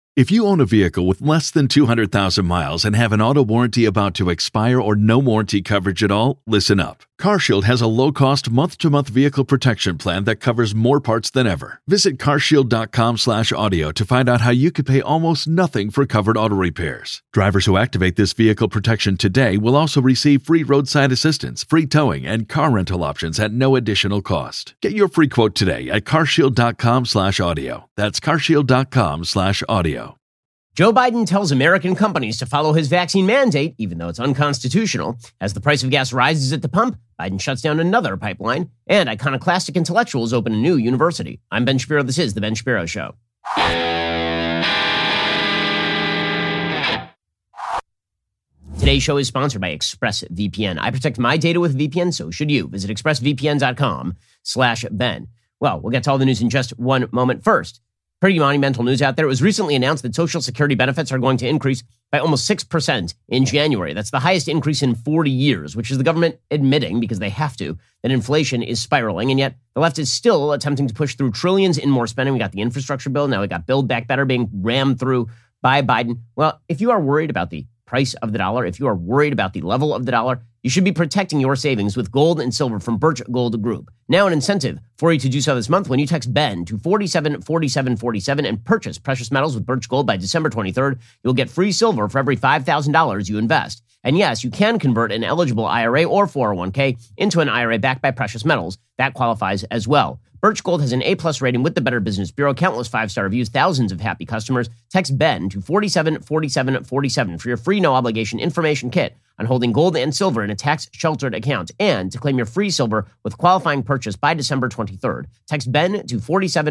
If you own a vehicle with less than 200,000 miles and have an auto warranty about to expire or no warranty coverage at all, listen up. CarShield has a low-cost month-to-month vehicle protection plan that covers more parts than ever. Visit carshield.com/audio to find out how you could pay almost nothing for covered auto repairs. Drivers who activate this vehicle protection today will also receive free roadside assistance, free towing, and car rental options at no additional cost. Get your free quote today at carshield.com/audio. That's carshield.com/audio. Joe Biden tells American companies to follow his vaccine mandate, even though it's unconstitutional. As the price of gas rises at the pump, Biden shuts down another pipeline, and iconoclastic intellectuals open a new university. I'm Ben Shapiro. This is The Ben Shapiro Show. Today's show is sponsored by ExpressVPN. I protect my data with VPN, so should you. Visit expressvpn.com/Ben. Well, we'll get to all the news in just one moment. First, pretty monumental news out there. It was recently announced that Social Security benefits are going to increase by almost 6% in January. That's the highest increase in 40 years, which is the government admitting, because they have to, that inflation is spiraling. And yet the left is still attempting to push through trillions in more spending. We got the infrastructure bill. Now we got Build Back Better being rammed through by Biden. Well, if you are worried about the price of the dollar, if you are worried about the level of the dollar, you should be protecting your savings with gold and silver from Birch Gold Group. Now an incentive for you to do so this month when you text Ben to 474747 and purchase precious metals with Birch Gold by December 23rd. You'll get free silver for every $5,000 you invest. And yes, you can convert an eligible IRA or 401k into an IRA backed by precious metals. That qualifies as well. Birch Gold has an A+ rating with the Better Business Bureau, countless 5-star reviews, thousands of happy customers. Text Ben to 474747 for your free no-obligation information kit on holding gold and silver in a tax-sheltered account and to claim your free silver with qualifying purchase by December 23rd. Text Ben to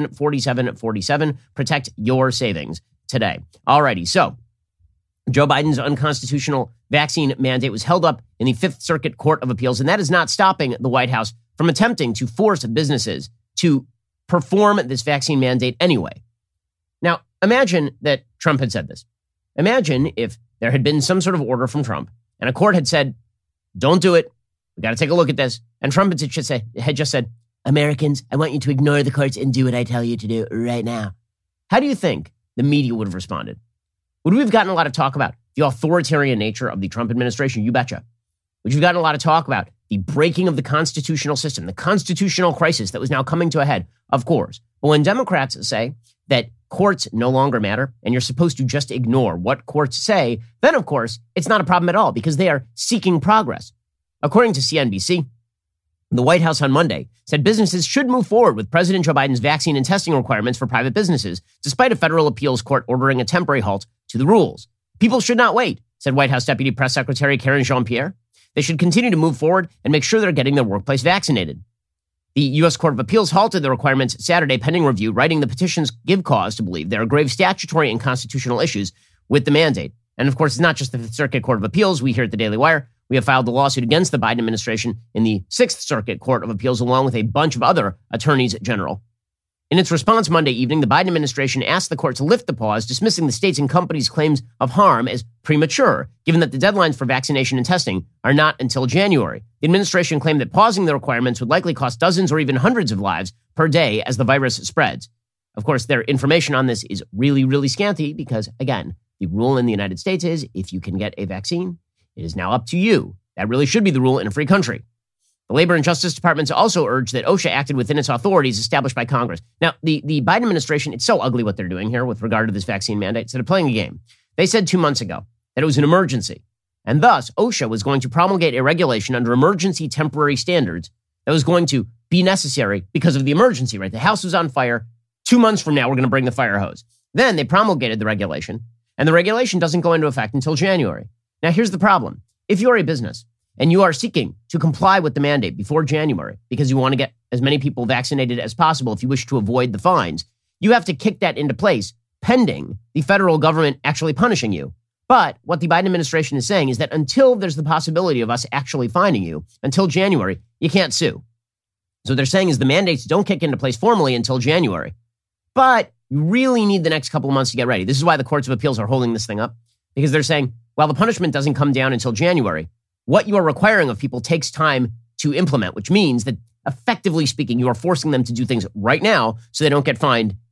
474747. Protect your savings today. Alrighty, so Joe Biden's unconstitutional vaccine mandate was held up in the Fifth Circuit Court of Appeals, and that is not stopping the White House from attempting to force businesses to perform this vaccine mandate anyway. Now, imagine that Trump had said this. Imagine if there had been some sort of order from Trump and a court had said, don't do it. We got to take a look at this. And Trump had just said, Americans, I want you to ignore the courts and do what I tell you to do right now. How do you think the media would have responded? Would we have gotten a lot of talk about the authoritarian nature of the Trump administration? You betcha. Would you have gotten a lot of talk about the breaking of the constitutional system, the constitutional crisis that was now coming to a head? Of course. But when Democrats say that courts no longer matter and you're supposed to just ignore what courts say, then of course it's not a problem at all because they are seeking progress. According to CNBC, the White House on Monday said businesses should move forward with President Joe Biden's vaccine and testing requirements for private businesses, despite a federal appeals court ordering a temporary halt to the rules. People should not wait, said White House Deputy Press Secretary Karen Jean-Pierre. They should continue to move forward and make sure they're getting their workplace vaccinated. The U.S. Court of Appeals halted the requirements Saturday pending review, writing the petitions give cause to believe there are grave statutory and constitutional issues with the mandate. And of course, it's not just the Fifth Circuit Court of Appeals. We here at the Daily Wire, we have filed a lawsuit against the Biden administration in the Sixth Circuit Court of Appeals, along with a bunch of other attorneys general. In its response Monday evening, the Biden administration asked the court to lift the pause, dismissing the states and companies' claims of harm as premature, given that the deadlines for vaccination and testing are not until January. The administration claimed that pausing the requirements would likely cost dozens or even hundreds of lives per day as the virus spreads. Of course, their information on this is really, really scanty because, again, the rule in the United States is if you can get a vaccine, it is now up to you. That really should be the rule in a free country. The Labor and Justice Departments also urged that OSHA acted within its authorities established by Congress. Now, the Biden administration, it's so ugly what they're doing here with regard to this vaccine mandate. Instead of playing a game, they said 2 months ago that it was an emergency. And thus, OSHA was going to promulgate a regulation under emergency temporary standards that was going to be necessary because of the emergency, right? The house was on fire. 2 months from now, we're going to bring the fire hose. Then they promulgated the regulation, and the regulation doesn't go into effect until January. Now, here's the problem. If you're a business and you are seeking to comply with the mandate before January because you want to get as many people vaccinated as possible if you wish to avoid the fines, you have to kick that into place pending the federal government actually punishing you. But what the Biden administration is saying is that until there's the possibility of us actually fining you, until January, you can't sue. So what they're saying is the mandates don't kick into place formally until January. But you really need the next couple of months to get ready. This is why the courts of appeals are holding this thing up, because they're saying, while the punishment doesn't come down until January, what you are requiring of people takes time to implement, which means that effectively speaking, you are forcing them to do things right now so they don't get fined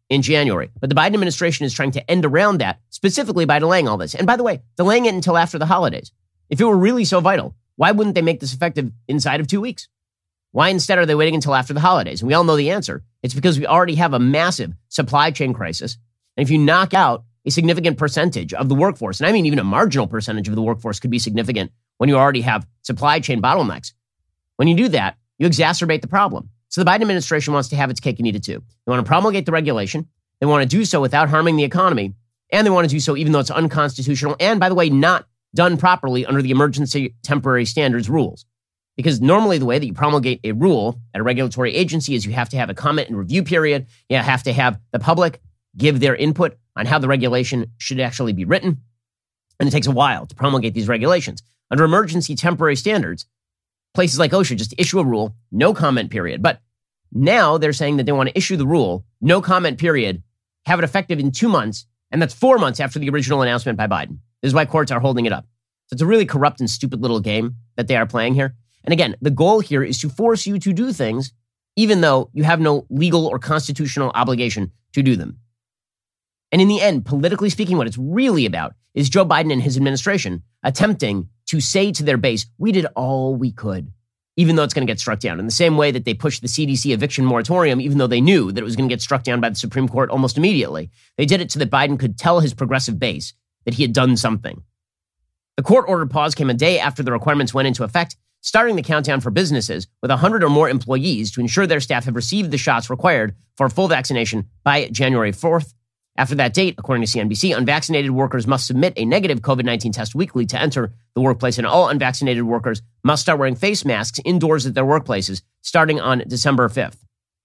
in January. But the Biden administration is trying to end around that, specifically by delaying all this. And by the way, delaying it until after the holidays. If it were really so vital, why wouldn't they make this effective inside of 2 weeks? Why instead are they waiting until after the holidays? And we all know the answer. It's because we already have a massive supply chain crisis. And if you knock out a significant percentage of the workforce, and I mean even a marginal percentage of the workforce could be significant when you already have supply chain bottlenecks. When you do that, you exacerbate the problem. So the Biden administration wants to have its cake and eat it too. They want to promulgate the regulation. They want to do so without harming the economy. And they want to do so even though it's unconstitutional and, by the way, not done properly under the emergency temporary standards rules. Because normally the way that you promulgate a rule at a regulatory agency is you have to have a comment and review period. You have to have the public give their input on how the regulation should actually be written. And it takes a while to promulgate these regulations. Under emergency temporary standards, places like OSHA just issue a rule, no comment period. But now they're saying that they want to issue the rule, no comment period, have it effective in 2 months, and that's 4 months after the original announcement by Biden. This is why courts are holding it up. So it's a really corrupt and stupid little game that they are playing here. And again, the goal here is to force you to do things even though you have no legal or constitutional obligation to do them. And in the end, politically speaking, what it's really about is Joe Biden and his administration attempting to say to their base, we did all we could, even though it's going to get struck down. In the same way that they pushed the CDC eviction moratorium, even though they knew that it was going to get struck down by the Supreme Court almost immediately. They did it so that Biden could tell his progressive base that he had done something. The court-ordered pause came a day after the requirements went into effect, starting the countdown for businesses with 100 or more employees to ensure their staff have received the shots required for full vaccination by January 4th. After that date, according to CNBC, unvaccinated workers must submit a negative COVID-19 test weekly to enter the workplace, and all unvaccinated workers must start wearing face masks indoors at their workplaces starting on December 5th.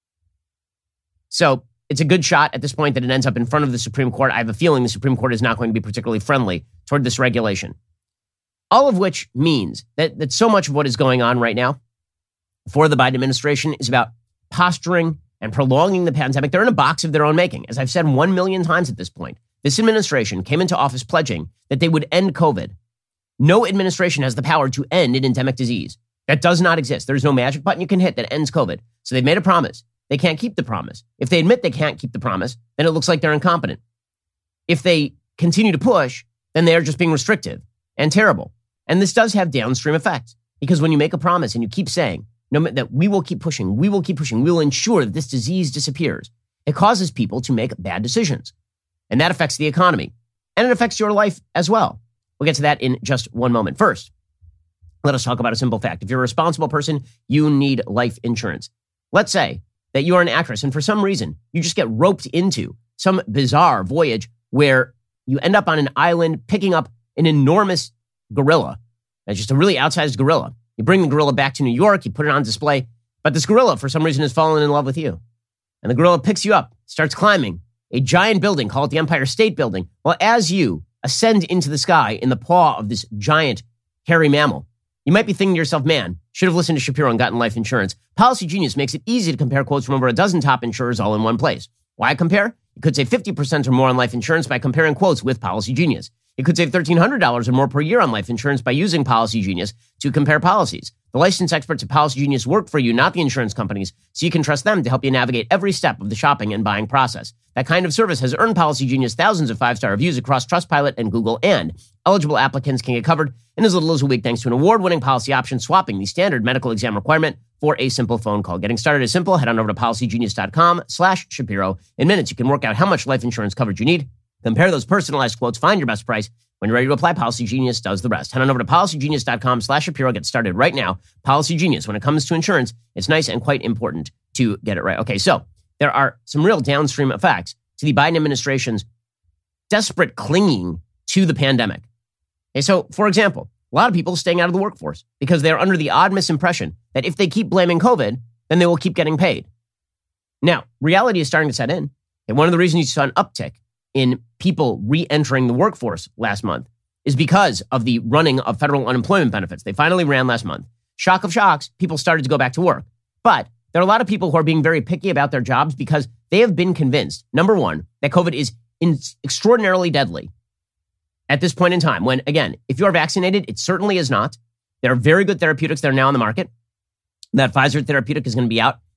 So it's a good shot at this point that it ends up in front of the Supreme Court. I have a feeling the Supreme Court is not going to be particularly friendly toward this regulation. All of which means that so much of what is going on right now for the Biden administration is about posturing and prolonging the pandemic. They're in a box of their own making. As I've said 1 million times at this point, this administration came into office pledging that they would end COVID. No administration has the power to end an endemic disease. That does not exist. There's no magic button you can hit that ends COVID. So they've made a promise. They can't keep the promise. If they admit they can't keep the promise, then it looks like they're incompetent. If they continue to push, then they are just being restrictive and terrible. And this does have downstream effects because when you make a promise and you keep saying, that we will keep pushing, we will ensure that this disease disappears, it causes people to make bad decisions. And that affects the economy. And it affects your life as well. We'll get to that in just one moment. First, let us talk about a simple fact. If you're a responsible person, you need life insurance. Let's say that you are an actress and for some reason you just get roped into some bizarre voyage where you end up on an island picking up an enormous gorilla. That's just a really outsized gorilla. You bring the gorilla back to New York, you put it on display, but this gorilla, for some reason, has fallen in love with you. And the gorilla picks you up, starts climbing a giant building called the Empire State Building. Well, as you ascend into the sky in the paw of this giant hairy mammal, you might be thinking to yourself, man, should have listened to Shapiro and gotten life insurance. Policy Genius makes it easy to compare quotes from over a dozen top insurers all in one place. Why compare? You could save 50% or more on life insurance by comparing quotes with Policy Genius. You could save $1,300 or more per year on life insurance by using Policy Genius to compare policies. The licensed experts at Policy Genius work for you, not the insurance companies, so you can trust them to help you navigate every step of the shopping and buying process. That kind of service has earned Policy Genius thousands of 5-star reviews across Trustpilot and Google, and eligible applicants can get covered in as little as a week thanks to an award-winning policy option swapping the standard medical exam requirement for a simple phone call. Getting started is simple. Head on over to policygenius.com/Shapiro. In minutes, you can work out how much life insurance coverage you need. Compare those personalized quotes, find your best price. When you're ready to apply, Policy Genius does the rest. Head on over to policygenius.com/Shapiro. Get started right now. Policy Genius. When it comes to insurance, it's nice and quite important to get it right. Okay, so there are some real downstream effects to the Biden administration's desperate clinging to the pandemic. Okay, so, for example, a lot of people staying out of the workforce because they're under the odd misimpression that if they keep blaming COVID, then they will keep getting paid. Now, reality is starting to set in. And one of the reasons you saw an uptick in people re-entering the workforce last month is because of the running of federal unemployment benefits. They finally ran last month. Shock of shocks, people started to go back to work. But there are a lot of people who are being very picky about their jobs because they have been convinced, number one, that COVID is extraordinarily deadly at this point in time. When, again, if you are vaccinated, it certainly is not. There are very good therapeutics that are now on the market. That Pfizer therapeutic is going to be out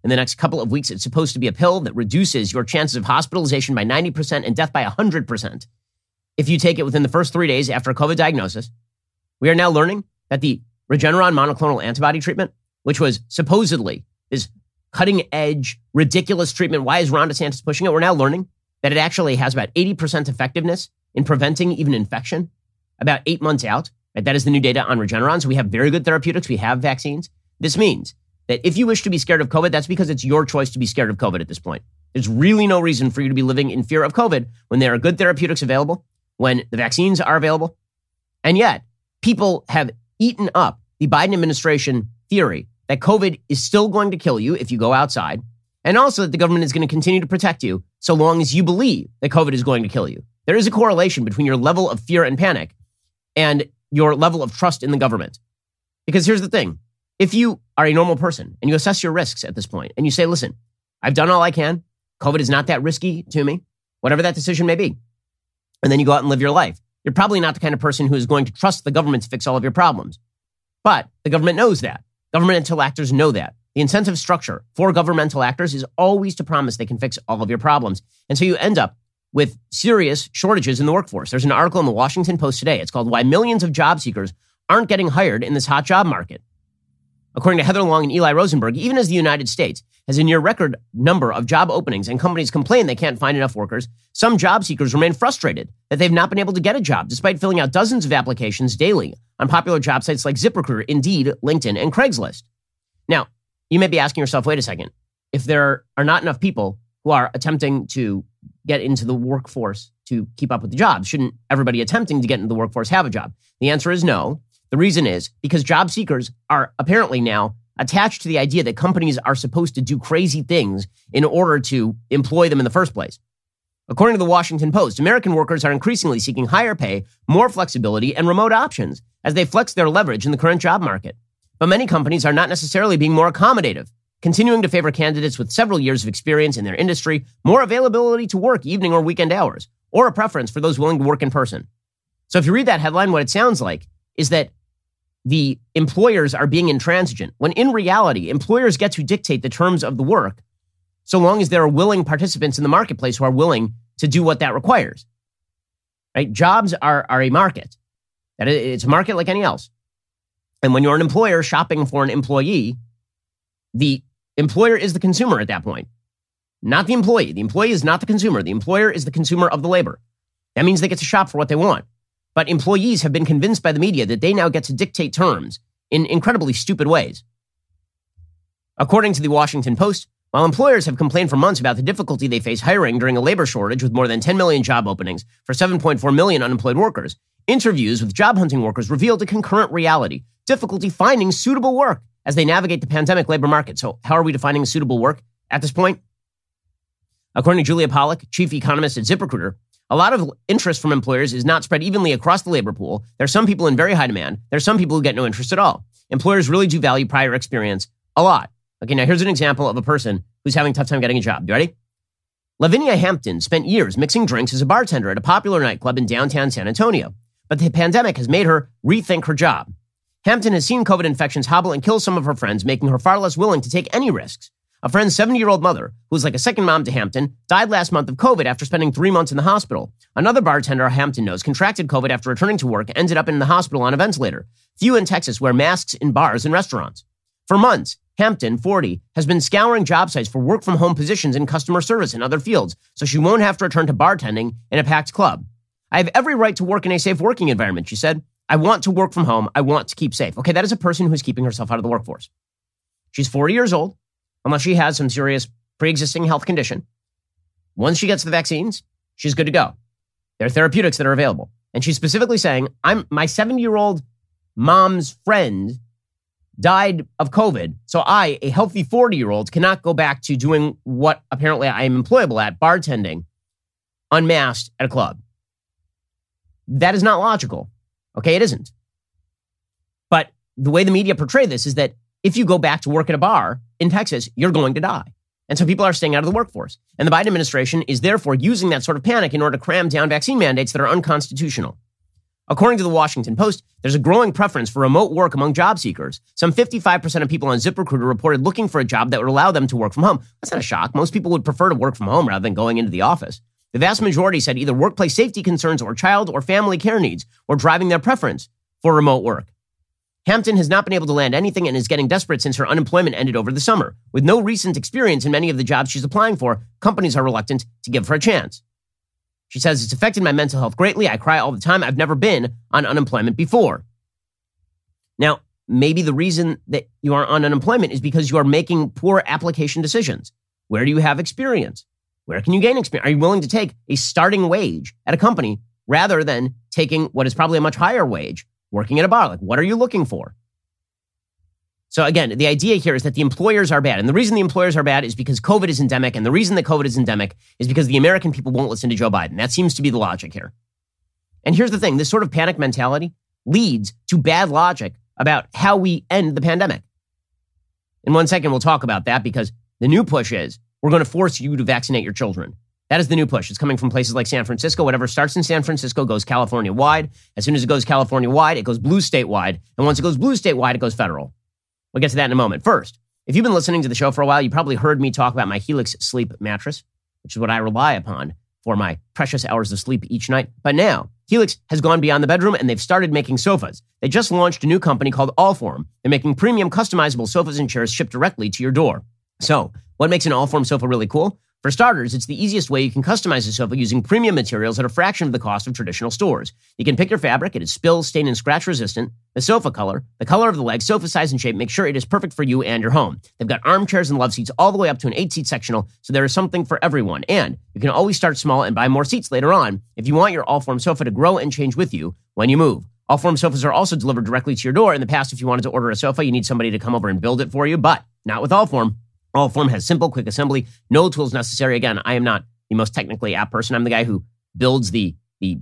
in the next couple of weeks. It's supposed to be a pill that reduces your chances of hospitalization by 90% and death by 100% if you take it within the first 3 days after a COVID diagnosis. We are now learning that the Regeneron monoclonal antibody treatment, which was supposedly this cutting-edge, ridiculous treatment, why is Ron DeSantis pushing it? We're now learning that it actually has about 80% effectiveness in preventing even infection about 8 months out. Right? That is the new data on Regeneron. So we have very good therapeutics. We have vaccines. This means that if you wish to be scared of COVID, that's because it's your choice to be scared of COVID at this point. There's really no reason for you to be living in fear of COVID when there are good therapeutics available, when the vaccines are available. And yet, people have eaten up the Biden administration theory that COVID is still going to kill you if you go outside, and also that the government is going to continue to protect you so long as you believe that COVID is going to kill you. There is a correlation between your level of fear and panic and your level of trust in the government. Because here's the thing. If you are a normal person and you assess your risks at this point and you say, listen, I've done all I can. COVID is not that risky to me, whatever that decision may be. And then you go out and live your life. You're probably not the kind of person who is going to trust the government to fix all of your problems. But the government knows that. Governmental actors know that. The incentive structure for governmental actors is always to promise they can fix all of your problems. And so you end up with serious shortages in the workforce. There's an article in the Washington Post today. It's called Why Millions of Job Seekers Aren't Getting Hired in This Hot Job Market. According to Heather Long and Eli Rosenberg, even as the United States has a near record number of job openings and companies complain they can't find enough workers, some job seekers remain frustrated that they've not been able to get a job despite filling out dozens of applications daily on popular job sites like ZipRecruiter, Indeed, LinkedIn, and Craigslist. Now, you may be asking yourself, wait a second, if there are not enough people who are attempting to get into the workforce to keep up with the jobs, shouldn't everybody attempting to get into the workforce have a job? The answer is no. The reason is because job seekers are apparently now attached to the idea that companies are supposed to do crazy things in order to employ them in the first place. According to the Washington Post, American workers are increasingly seeking higher pay, more flexibility, and remote options as they flex their leverage in the current job market. But many companies are not necessarily being more accommodative, continuing to favor candidates with several years of experience in their industry, more availability to work evening or weekend hours, or a preference for those willing to work in person. So if you read that headline, what it sounds like is that the employers are being intransigent, when in reality, employers get to dictate the terms of the work so long as there are willing participants in the marketplace who are willing to do what that requires. Right? Jobs are a market. It's a market like any else. And when you're an employer shopping for an employee, the employer is the consumer at that point, not the employee. The employee is not the consumer. The employer is the consumer of the labor. That means they get to shop for what they want. But employees have been convinced by the media that they now get to dictate terms in incredibly stupid ways. According to the Washington Post, while employers have complained for months about the difficulty they face hiring during a labor shortage with more than 10 million job openings for 7.4 million unemployed workers, interviews with job hunting workers revealed a concurrent reality, difficulty finding suitable work as they navigate the pandemic labor market. So how are we defining suitable work at this point? According to Julia Pollack, chief economist at ZipRecruiter, a lot of interest from employers is not spread evenly across the labor pool. There are some people in very high demand. There are some people who get no interest at all. Employers really do value prior experience a lot. Okay, now here's an example of a person who's having a tough time getting a job. You ready? Lavinia Hampton spent years mixing drinks as a bartender at a popular nightclub in downtown San Antonio. But the pandemic has made her rethink her job. Hampton has seen COVID infections hobble and kill some of her friends, making her far less willing to take any risks. A friend's 70-year-old mother, who was like a second mom to Hampton, died last month of COVID after spending 3 months in the hospital. Another bartender Hampton knows contracted COVID after returning to work, ended up in the hospital on a ventilator. Few in Texas wear masks in bars and restaurants. For months, Hampton, 40, has been scouring job sites for work-from-home positions in customer service and other fields, so she won't have to return to bartending in a packed club. I have every right to work in a safe working environment, she said. I want to work from home. I want to keep safe. Okay, that is a person who's keeping herself out of the workforce. She's 40 years old. Unless she has some serious pre-existing health condition. Once she gets the vaccines, she's good to go. There are therapeutics that are available. And she's specifically saying, my 70-year-old mom's friend died of COVID, so I, a healthy 40-year-old, cannot go back to doing what apparently I am employable at, bartending, unmasked at a club. That is not logical. Okay, it isn't. But the way the media portray this is that if you go back to work at a bar in Texas, you're going to die. And so people are staying out of the workforce. And the Biden administration is therefore using that sort of panic in order to cram down vaccine mandates that are unconstitutional. According to the Washington Post, there's a growing preference for remote work among job seekers. Some 55% of people on ZipRecruiter reported looking for a job that would allow them to work from home. That's not a shock. Most people would prefer to work from home rather than going into the office. The vast majority said either workplace safety concerns or child or family care needs were driving their preference for remote work. Hampton has not been able to land anything and is getting desperate since her unemployment ended over the summer. With no recent experience in many of the jobs she's applying for, companies are reluctant to give her a chance. She says, it's affected my mental health greatly. I cry all the time. I've never been on unemployment before. Now, maybe the reason that you are on unemployment is because you are making poor application decisions. Where do you have experience? Where can you gain experience? Are you willing to take a starting wage at a company rather than taking what is probably a much higher wage, working at a bar? Like, what are you looking for? So again, the idea here is that the employers are bad. And the reason the employers are bad is because COVID is endemic. And the reason that COVID is endemic is because the American people won't listen to Joe Biden. That seems to be the logic here. And here's the thing. This sort of panic mentality leads to bad logic about how we end the pandemic. In 1 second, we'll talk about that because the new push is we're going to force you to vaccinate your children. That is the new push. It's coming from places like San Francisco. Whatever starts in San Francisco goes California-wide. As soon as it goes California-wide, it goes blue statewide. And once it goes blue statewide, it goes federal. We'll get to that in a moment. First, if you've been listening to the show for a while, you probably heard me talk about my Helix sleep mattress, which is what I rely upon for my precious hours of sleep each night. But now, Helix has gone beyond the bedroom and they've started making sofas. They just launched a new company called Allform. They're making premium customizable sofas and chairs shipped directly to your door. So, what makes an Allform sofa really cool? For starters, it's the easiest way you can customize a sofa using premium materials at a fraction of the cost of traditional stores. You can pick your fabric. It is spill, stain, and scratch resistant. The sofa color, the color of the leg, sofa size, and shape make sure it is perfect for you and your home. They've got armchairs and love seats all the way up to an 8-seat sectional, so there is something for everyone. And you can always start small and buy more seats later on if you want your Allform sofa to grow and change with you when you move. Allform sofas are also delivered directly to your door. In the past, if you wanted to order a sofa, you need somebody to come over and build it for you, but not with Allform. Allform has simple, quick assembly, no tools necessary. Again, I am not the most technically apt person. I'm the guy who builds the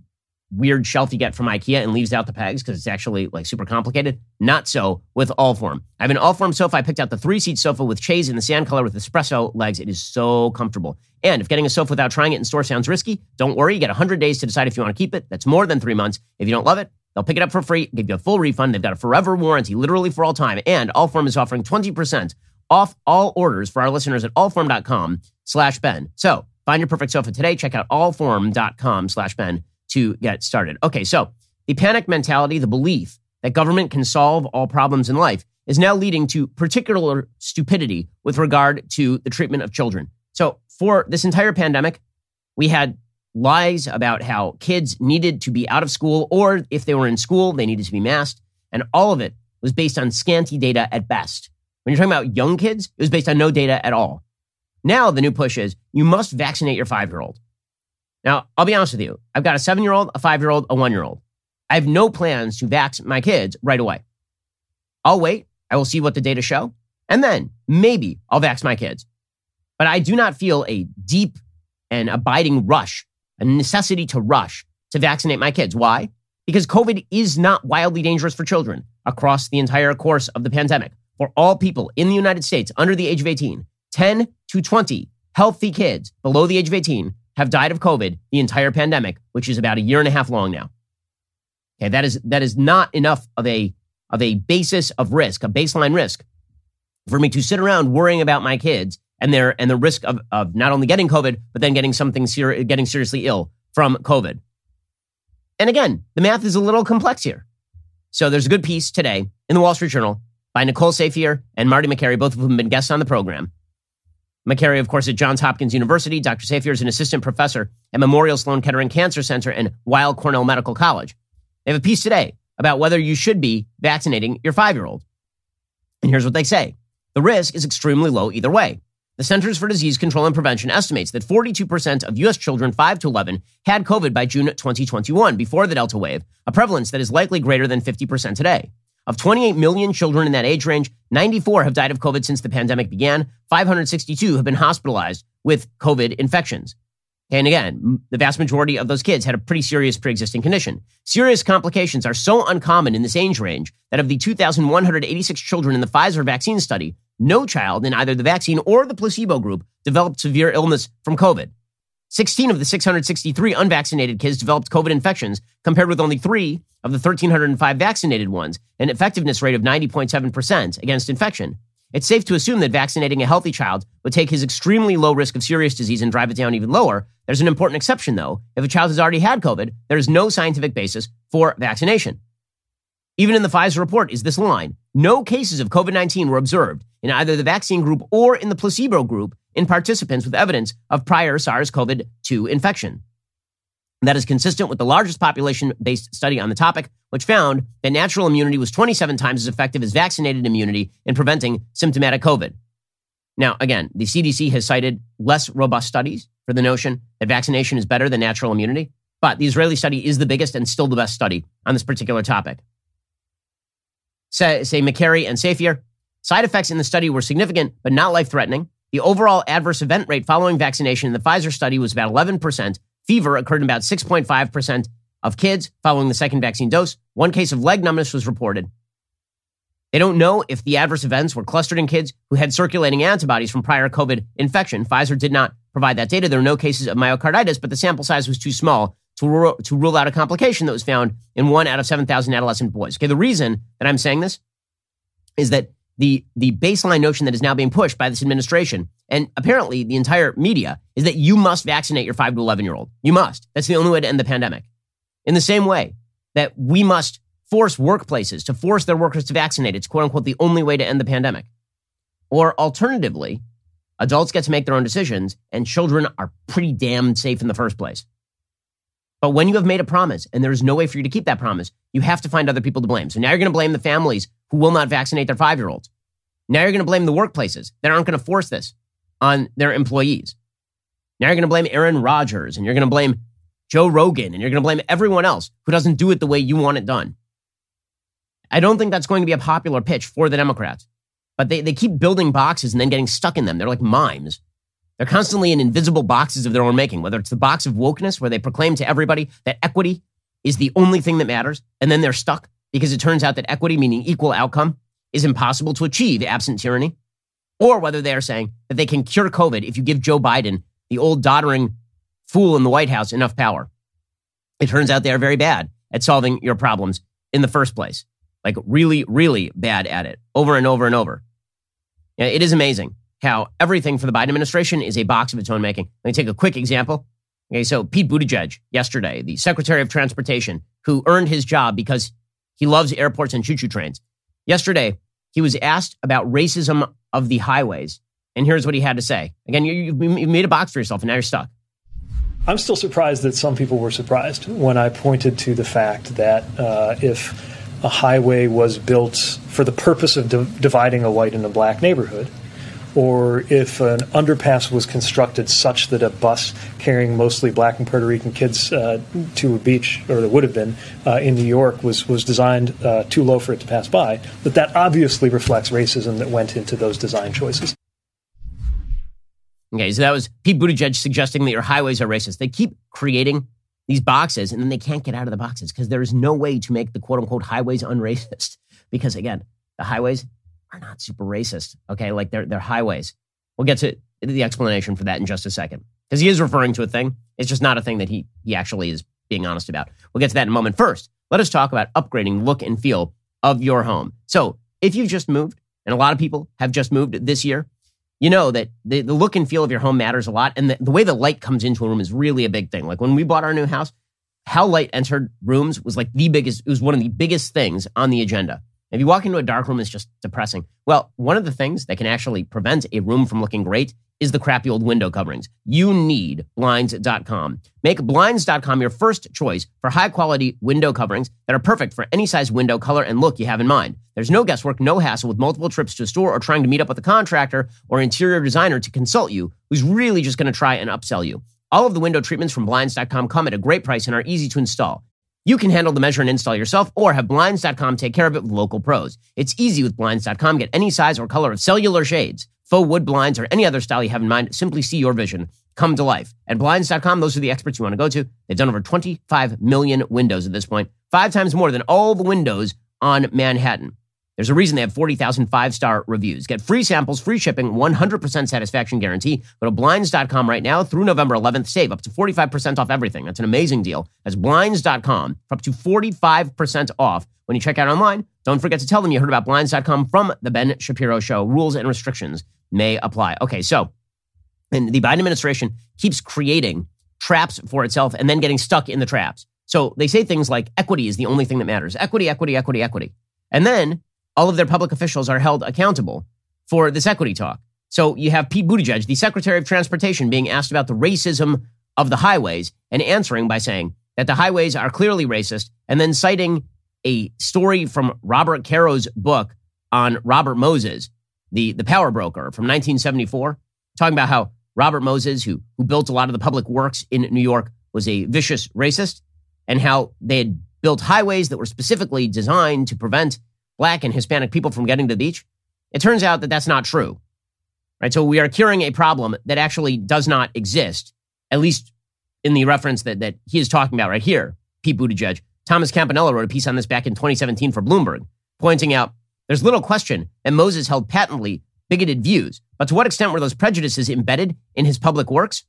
weird shelf you get from IKEA and leaves out the pegs because it's actually like super complicated. Not so with Allform. I have an Allform sofa. I picked out the 3-seat sofa with chaise in the sand color with espresso legs. It is so comfortable. And if getting a sofa without trying it in store sounds risky, don't worry. You get 100 days to decide if you want to keep it. That's more than 3 months. If you don't love it, they'll pick it up for free, give you a full refund. They've got a forever warranty, literally for all time. And Allform is offering 20% off all orders for our listeners at allform.com/Ben. So find your perfect sofa today. Check out allform.com/Ben to get started. Okay, so the panic mentality, the belief that government can solve all problems in life is now leading to particular stupidity with regard to the treatment of children. So for this entire pandemic, we had lies about how kids needed to be out of school, or if they were in school, they needed to be masked. And all of it was based on scanty data at best. When you're talking about young kids, it was based on no data at all. Now the new push is you must vaccinate your 5-year-old. Now, I'll be honest with you. I've got a 7-year-old, a 5-year-old, a 1-year-old. I have no plans to vax my kids right away. I'll wait. I will see what the data show. And then maybe I'll vax my kids. But I do not feel a deep and abiding rush, a necessity to rush to vaccinate my kids. Why? Because COVID is not wildly dangerous for children across the entire course of the pandemic. For all people in the United States under the age of 18, 10 to 20 healthy kids below the age of 18 have died of COVID the entire pandemic, which is about 1.5 years long now. Okay, that is not enough of a basis of risk, a baseline risk, for me to sit around worrying about my kids and the risk of not only getting COVID, but then getting getting seriously ill from COVID. And again, the math is a little complex here. So there's a good piece today in the Wall Street Journal by Nicole Safier and Marty Makary, both of whom have been guests on the program. Makary, of course, at Johns Hopkins University. Dr. Safier is an assistant professor at Memorial Sloan Kettering Cancer Center and Weill Cornell Medical College. They have a piece today about whether you should be vaccinating your 5-year-old. And here's what they say. The risk is extremely low either way. The Centers for Disease Control and Prevention estimates that 42% of U.S. children 5 to 11 had COVID by June 2021, before the Delta wave, a prevalence that is likely greater than 50% today. Of 28 million children in that age range, 94 have died of COVID since the pandemic began. 562 have been hospitalized with COVID infections. And again, the vast majority of those kids had a pretty serious pre-existing condition. Serious complications are so uncommon in this age range that of the 2,186 children in the Pfizer vaccine study, no child in either the vaccine or the placebo group developed severe illness from COVID. 16 of the 663 unvaccinated kids developed COVID infections, compared with only 3 of the 1,305 vaccinated ones, an effectiveness rate of 90.7% against infection. It's safe to assume that vaccinating a healthy child would take his extremely low risk of serious disease and drive it down even lower. There's an important exception, though. If a child has already had COVID, there is no scientific basis for vaccination. Even in the Pfizer report is this line: no cases of COVID-19 were observed in either the vaccine group or in the placebo group in participants with evidence of prior SARS-CoV-2 infection. That is consistent with the largest population-based study on the topic, which found that natural immunity was 27 times as effective as vaccinated immunity in preventing symptomatic COVID. Now, again, the CDC has cited less robust studies for the notion that vaccination is better than natural immunity, but the Israeli study is the biggest and still the best study on this particular topic. Say McCary and Safier, side effects in the study were significant but not life-threatening. The overall adverse event rate following vaccination in the Pfizer study was about 11%. Fever occurred in about 6.5% of kids following the second vaccine dose. One case of leg numbness was reported. They don't know if the adverse events were clustered in kids who had circulating antibodies from prior COVID infection. Pfizer did not provide that data. There were no cases of myocarditis, but the sample size was too small to rule out a complication that was found in 1 out of 7,000 adolescent boys. Okay, the reason that I'm saying this is that the baseline notion that is now being pushed by this administration, and apparently the entire media, is that you must vaccinate your 5 to 11-year-old. You must. That's the only way to end the pandemic. In the same way that we must force workplaces to force their workers to vaccinate. It's quote unquote the only way to end the pandemic. Or alternatively, adults get to make their own decisions and children are pretty damn safe in the first place. But when you have made a promise and there is no way for you to keep that promise, you have to find other people to blame. So now you're going to blame the families who will not vaccinate their 5-year-olds. Now you're going to blame the workplaces that aren't going to force this on their employees. Now you're going to blame Aaron Rodgers, and you're going to blame Joe Rogan, and you're going to blame everyone else who doesn't do it the way you want it done. I don't think that's going to be a popular pitch for the Democrats. But they keep building boxes and then getting stuck in them. They're like mimes. They're constantly in invisible boxes of their own making, whether it's the box of wokeness, where they proclaim to everybody that equity is the only thing that matters, and then they're stuck because it turns out that equity, meaning equal outcome, is impossible to achieve absent tyranny, or whether they are saying that they can cure COVID if you give Joe Biden, the old doddering fool in the White House, enough power. It turns out they are very bad at solving your problems in the first place, like really, really bad at it, over and over and over. Yeah, it is amazing how everything for the Biden administration is a box of its own making. Let me take a quick example. Okay, so Pete Buttigieg yesterday, the Secretary of Transportation, who earned his job because he loves airports and choo-choo trains. Yesterday, he was asked about racism of the highways, and here's what he had to say. Again, you made a box for yourself, and now you're stuck. I'm still surprised that some people were surprised when I pointed to the fact that if a highway was built for the purpose of dividing a white and a black neighborhood, or if an underpass was constructed such that a bus carrying mostly black and Puerto Rican kids to a beach, or that would have been, in New York was designed too low for it to pass by, that obviously reflects racism that went into those design choices. Okay, so that was Pete Buttigieg suggesting that your highways are racist. They keep creating these boxes, and then they can't get out of the boxes because there is no way to make the quote-unquote highways unracist. Because, again, the highways are not super racist, okay? Like, they're highways. We'll get to the explanation for that in just a second. Because he is referring to a thing. It's just not a thing that he actually is being honest about. We'll get to that in a moment. First, let us talk about upgrading the look and feel of your home. So, if you've just moved, and a lot of people have just moved this year, you know that the look and feel of your home matters a lot. And the way the light comes into a room is really a big thing. Like when we bought our new house, how light entered rooms was like it was one of the biggest things on the agenda. If you walk into a dark room, it's just depressing. Well, one of the things that can actually prevent a room from looking great is the crappy old window coverings. You need Blinds.com. Make Blinds.com your first choice for high-quality window coverings that are perfect for any size window, color, and look you have in mind. There's no guesswork, no hassle with multiple trips to a store or trying to meet up with a contractor or interior designer to consult you, who's really just going to try and upsell you. All of the window treatments from Blinds.com come at a great price and are easy to install. You can handle the measure and install yourself, or have Blinds.com take care of it with local pros. It's easy with Blinds.com. Get any size or color of cellular shades, faux wood blinds, or any other style you have in mind. Simply see your vision come to life. At Blinds.com, those are the experts you want to go to. They've done over 25 million windows at this point, 5 times more than all the windows on Manhattan. There's a reason they have 40,000 five-star reviews. Get free samples, free shipping, 100% satisfaction guarantee. Go to Blinds.com right now through November 11th. Save up to 45% off everything. That's an amazing deal. That's Blinds.com for up to 45% off when you check out online. Don't forget to tell them you heard about Blinds.com from The Ben Shapiro Show. Rules and restrictions may apply. Okay, so and the Biden administration keeps creating traps for itself and then getting stuck in the traps. So they say things like equity is the only thing that matters. Equity, equity, equity, equity. And then all of their public officials are held accountable for this equity talk. So you have Pete Buttigieg, the Secretary of Transportation, being asked about the racism of the highways and answering by saying that the highways are clearly racist and then citing a story from Robert Caro's book on Robert Moses, the power broker from 1974, talking about how Robert Moses, who built a lot of the public works in New York, was a vicious racist, and how they had built highways that were specifically designed to prevent Black and Hispanic people from getting to the beach. It turns out that that's not true, right? So we are curing a problem that actually does not exist, at least in the reference that he is talking about right here, Pete Buttigieg. Thomas Campanella wrote a piece on this back in 2017 for Bloomberg, pointing out there's little question that Moses held patently bigoted views, but to what extent were those prejudices embedded in his public works?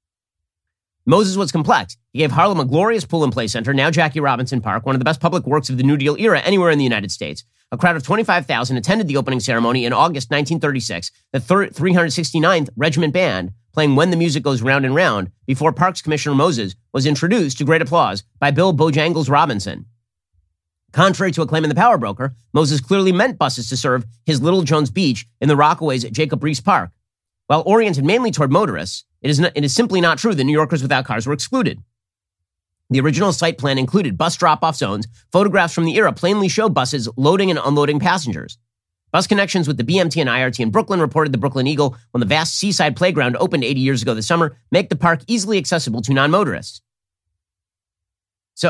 Moses was complex. He gave Harlem a glorious pull-and-play center, now Jackie Robinson Park, one of the best public works of the New Deal era anywhere in the United States. A crowd of 25,000 attended the opening ceremony in August 1936, the 369th Regiment Band playing When the Music Goes Round and Round before Parks Commissioner Moses was introduced to great applause by Bill Bojangles Robinson. Contrary to a claim in the power broker, Moses clearly meant buses to serve his Little Jones Beach in the Rockaways at Jacob Riis Park. While oriented mainly toward motorists, it is simply not true that New Yorkers without cars were excluded. The original site plan included bus drop-off zones. Photographs from the era plainly show buses loading and unloading passengers. Bus connections with the BMT and IRT in Brooklyn, reported the Brooklyn Eagle, when the vast seaside playground opened 80 years ago this summer, make the park easily accessible to non-motorists. So,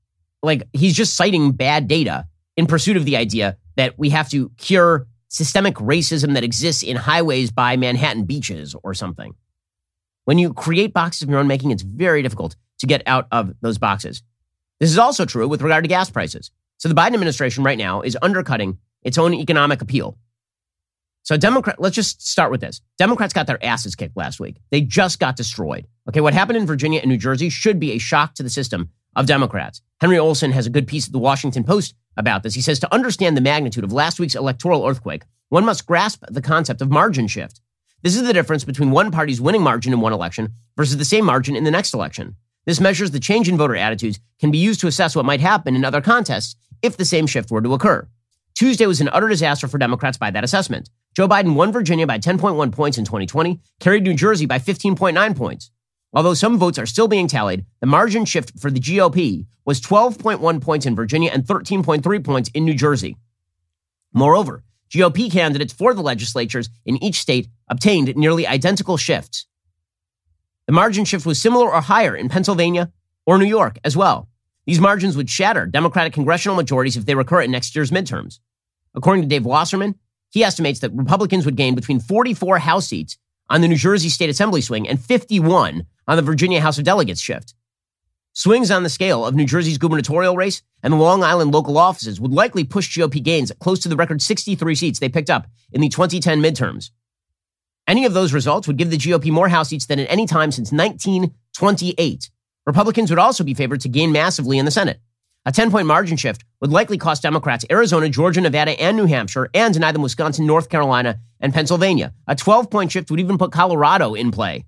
he's just citing bad data in pursuit of the idea that we have to cure systemic racism that exists in highways by Manhattan beaches or something. When you create boxes of your own making, it's very difficult to get out of those boxes. This is also true with regard to gas prices. So the Biden administration right now is undercutting its own economic appeal. So let's just start with this. Democrats got their asses kicked last week. They just got destroyed. Okay, what happened in Virginia and New Jersey should be a shock to the system of Democrats. Henry Olsen has a good piece at the Washington Post about this. He says, to understand the magnitude of last week's electoral earthquake, one must grasp the concept of margin shift. This is the difference between one party's winning margin in one election versus the same margin in the next election. This measures the change in voter attitudes, can be used to assess what might happen in other contests if the same shift were to occur. Tuesday was an utter disaster for Democrats by that assessment. Joe Biden won Virginia by 10.1 points in 2020, carried New Jersey by 15.9 points. Although some votes are still being tallied, the margin shift for the GOP was 12.1 points in Virginia and 13.3 points in New Jersey. Moreover, GOP candidates for the legislatures in each state obtained nearly identical shifts. The margin shift was similar or higher in Pennsylvania or New York as well. These margins would shatter Democratic congressional majorities if they recur at next year's midterms. According to Dave Wasserman, he estimates that Republicans would gain between 44 House seats on the New Jersey State Assembly swing and 51 on the Virginia House of Delegates shift. Swings on the scale of New Jersey's gubernatorial race and the Long Island local offices would likely push GOP gains close to the record 63 seats they picked up in the 2010 midterms. Any of those results would give the GOP more House seats than at any time since 1928. Republicans would also be favored to gain massively in the Senate. A 10-point margin shift would likely cost Democrats Arizona, Georgia, Nevada, and New Hampshire, and deny them Wisconsin, North Carolina, and Pennsylvania. A 12-point shift would even put Colorado in play.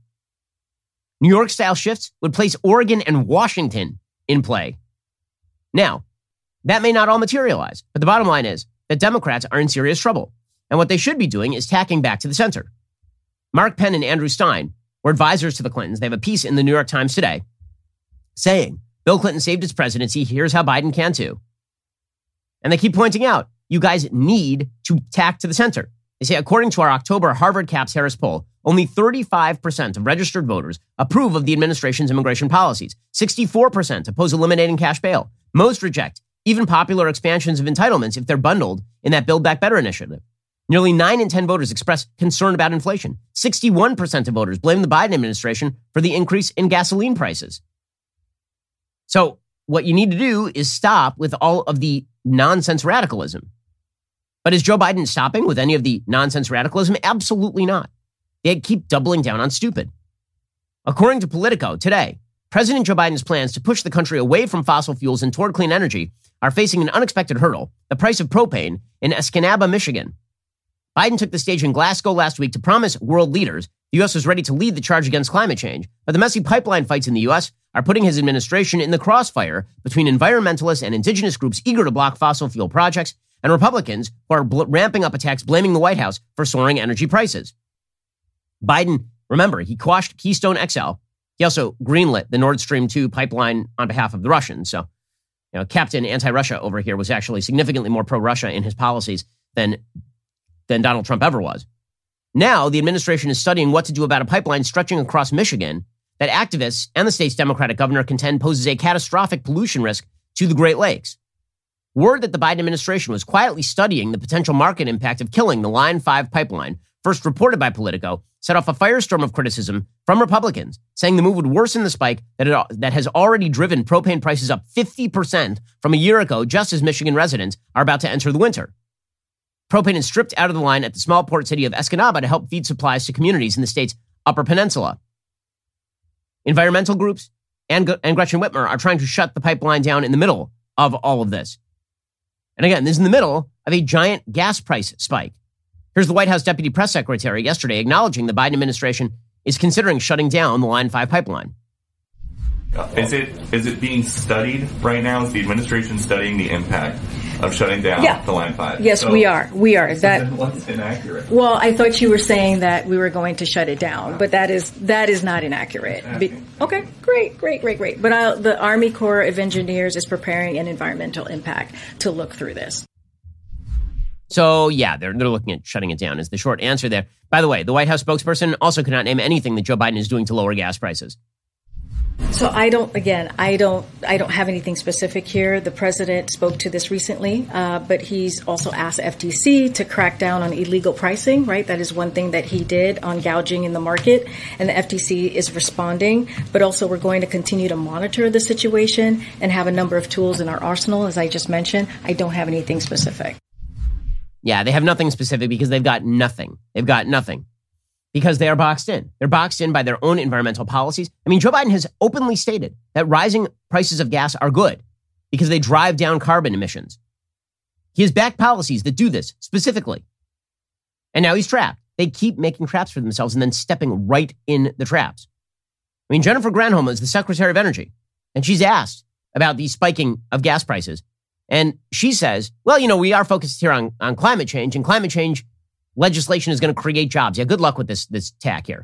New York-style shifts would place Oregon and Washington in play. Now, that may not all materialize, but the bottom line is that Democrats are in serious trouble, and what they should be doing is tacking back to the center. Mark Penn and Andrew Stein were advisors to the Clintons. They have a piece in the New York Times today saying, Bill Clinton saved his presidency, here's how Biden can too. And they keep pointing out, you guys need to tack to the center. They say, according to our October Harvard Caps Harris poll, only 35% of registered voters approve of the administration's immigration policies. 64% oppose eliminating cash bail. Most reject even popular expansions of entitlements if they're bundled in that Build Back Better initiative. Nearly 9 in 10 voters express concern about inflation. 61% of voters blame the Biden administration for the increase in gasoline prices. So what you need to do is stop with all of the nonsense radicalism. But is Joe Biden stopping with any of the nonsense radicalism? Absolutely not. They keep doubling down on stupid. According to Politico today, President Joe Biden's plans to push the country away from fossil fuels and toward clean energy are facing an unexpected hurdle, the price of propane in Escanaba, Michigan. Biden took the stage in Glasgow last week to promise world leaders the U.S. was ready to lead the charge against climate change, but the messy pipeline fights in the U.S. are putting his administration in the crossfire between environmentalists and indigenous groups eager to block fossil fuel projects and Republicans who are ramping up attacks blaming the White House for soaring energy prices. Biden, remember, he quashed Keystone XL. He also greenlit the Nord Stream 2 pipeline on behalf of the Russians. So, Captain Anti-Russia over here was actually significantly more pro-Russia in his policies than Donald Trump ever was. Now, the administration is studying what to do about a pipeline stretching across Michigan that activists and the state's Democratic governor contend poses a catastrophic pollution risk to the Great Lakes. Word that the Biden administration was quietly studying the potential market impact of killing the Line 5 pipeline, first reported by Politico, set off a firestorm of criticism from Republicans, saying the move would worsen the spike that has already driven propane prices up 50% from a year ago, just as Michigan residents are about to enter the winter. Propane is stripped out of the line at the small port city of Escanaba to help feed supplies to communities in the state's Upper Peninsula. Environmental groups and Gretchen Whitmer are trying to shut the pipeline down in the middle of all of this. And again, this is in the middle of a giant gas price spike. Here's the White House Deputy Press Secretary yesterday acknowledging the Biden administration is considering shutting down the Line 5 pipeline. Is it being studied right now? Is the administration studying the impact of shutting down the Line 5? Yes, we are. We are. What's inaccurate? Well, I thought you were saying that we were going to shut it down, but that is not inaccurate. Okay, great. But the Army Corps of Engineers is preparing an environmental impact to look through this. So, yeah, they're looking at shutting it down is the short answer there. By the way, the White House spokesperson also could not name anything that Joe Biden is doing to lower gas prices. So I don't have anything specific here. The president spoke to this recently, but he's also asked FTC to crack down on illegal pricing, right? That is one thing that he did on gouging in the market, and the FTC is responding. But also we're going to continue to monitor the situation and have a number of tools in our arsenal. As I just mentioned, I don't have anything specific. Yeah, they have nothing specific because they've got nothing. Because they are boxed in. They're boxed in by their own environmental policies. I mean, Joe Biden has openly stated that rising prices of gas are good because they drive down carbon emissions. He has backed policies that do this specifically. And now he's trapped. They keep making traps for themselves and then stepping right in the traps. I mean, Jennifer Granholm is the Secretary of Energy, and she's asked about the spiking of gas prices. And she says, well, we are focused here on climate change, and climate change legislation is going to create jobs. Yeah, good luck with this tack here.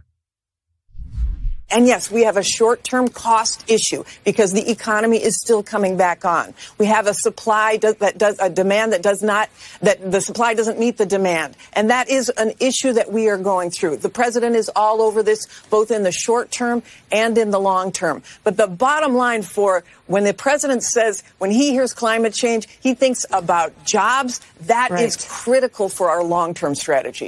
And yes, we have a short-term cost issue because the economy is still coming back on. We have a supply a demand that the supply doesn't meet the demand. And that is an issue that we are going through. The president is all over this, both in the short term and in the long term. But the bottom line for when the president says, when he hears climate change, he thinks about jobs. That is critical for our long-term strategy.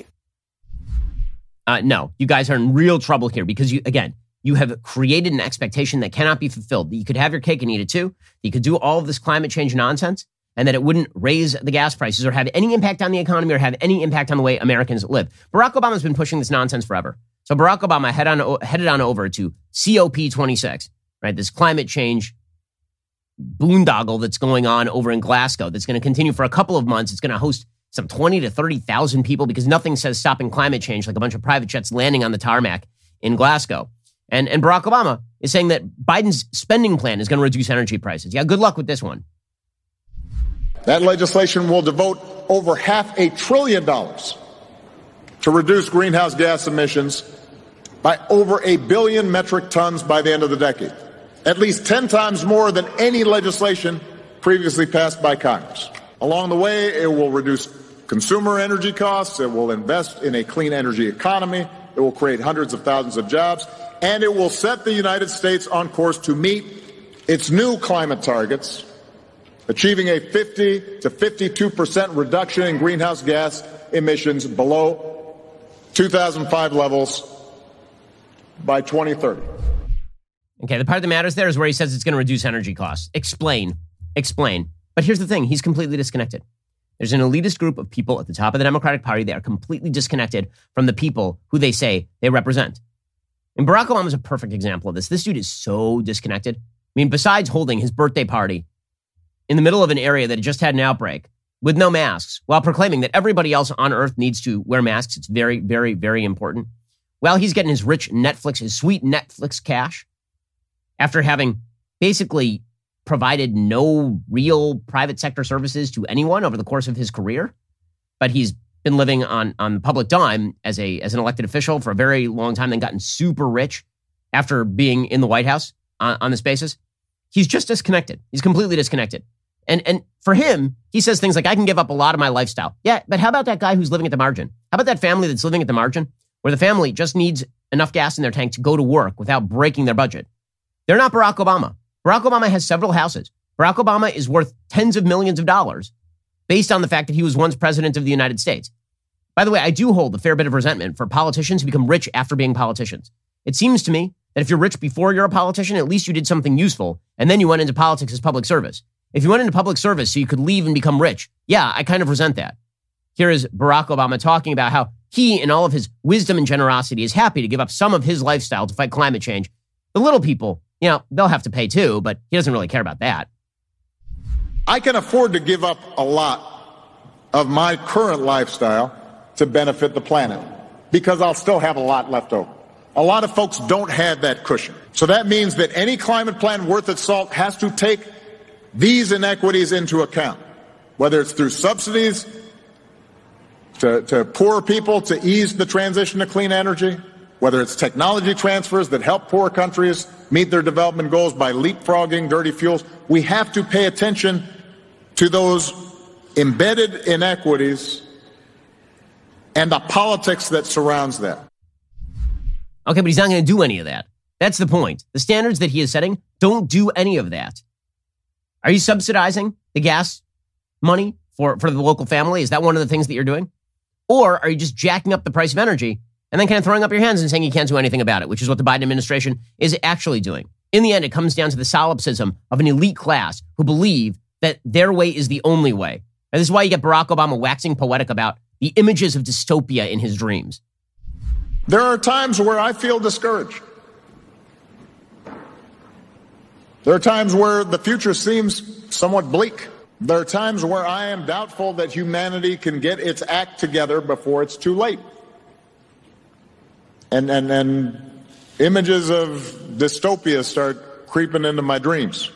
No, you guys are in real trouble here because you have created an expectation that cannot be fulfilled. That you could have your cake and eat it too. You could do all of this climate change nonsense and that it wouldn't raise the gas prices or have any impact on the economy or have any impact on the way Americans live. Barack Obama's been pushing this nonsense forever. So Barack Obama headed on over to COP26, right? This climate change boondoggle that's going on over in Glasgow that's going to continue for a couple of months. It's going to host some 20 to 30,000 people because nothing says stopping climate change like a bunch of private jets landing on the tarmac in Glasgow. And Barack Obama is saying that Biden's spending plan is going to reduce energy prices. Yeah, good luck with this one. That legislation will devote over $500 billion to reduce greenhouse gas emissions by over 1 billion metric tons by the end of the decade. At least 10 times more than any legislation previously passed by Congress. Along the way, it will reduce consumer energy costs. It will invest in a clean energy economy. It will create hundreds of thousands of jobs. And it will set the United States on course to meet its new climate targets, achieving a 50 to 52% reduction in greenhouse gas emissions below 2005 levels by 2030. Okay, the part that matters there is where he says it's going to reduce energy costs. Explain. But here's the thing. He's completely disconnected. There's an elitist group of people at the top of the Democratic Party that are completely disconnected from the people who they say they represent. And Barack Obama is a perfect example of this. This dude is so disconnected. I mean, besides holding his birthday party in the middle of an area that had just had an outbreak with no masks, while proclaiming that everybody else on earth needs to wear masks, it's very, very, very important. While he's getting his rich Netflix, his sweet Netflix cash, after having basically provided no real private sector services to anyone over the course of his career, but he's been living on the public dime as an elected official for a very long time, then gotten super rich after being in the White House on this basis. He's just disconnected. He's completely disconnected. And for him, he says things like, I can give up a lot of my lifestyle. Yeah, but how about that guy who's living at the margin? How about that family that's living at the margin, where the family just needs enough gas in their tank to go to work without breaking their budget? They're not Barack Obama. Barack Obama has several houses. Barack Obama is worth tens of millions of dollars based on the fact that he was once president of the United States. By the way, I do hold a fair bit of resentment for politicians who become rich after being politicians. It seems to me that if you're rich before you're a politician, at least you did something useful, and then you went into politics as public service. If you went into public service so you could leave and become rich, yeah, I kind of resent that. Here is Barack Obama talking about how he, in all of his wisdom and generosity, is happy to give up some of his lifestyle to fight climate change. The little people, they'll have to pay too, but he doesn't really care about that. I can afford to give up a lot of my current lifestyle to benefit the planet because I'll still have a lot left over. A lot of folks don't have that cushion. So that means that any climate plan worth its salt has to take these inequities into account, whether it's through subsidies to poor people to ease the transition to clean energy, whether it's technology transfers that help poor countries meet their development goals by leapfrogging dirty fuels. We have to pay attention to those embedded inequities and the politics that surrounds that. Okay, but he's not going to do any of that. That's the point. The standards that he is setting don't do any of that. Are you subsidizing the gas money for the local family? Is that one of the things that you're doing? Or are you just jacking up the price of energy and then kind of throwing up your hands and saying you can't do anything about it, which is what the Biden administration is actually doing? In the end, it comes down to the solipsism of an elite class who believe that their way is the only way. And this is why you get Barack Obama waxing poetic about the images of dystopia in his dreams. There are times where I feel discouraged. There are times where the future seems somewhat bleak. There are times where I am doubtful that humanity can get its act together before it's too late. And images of dystopia start creeping into my dreams.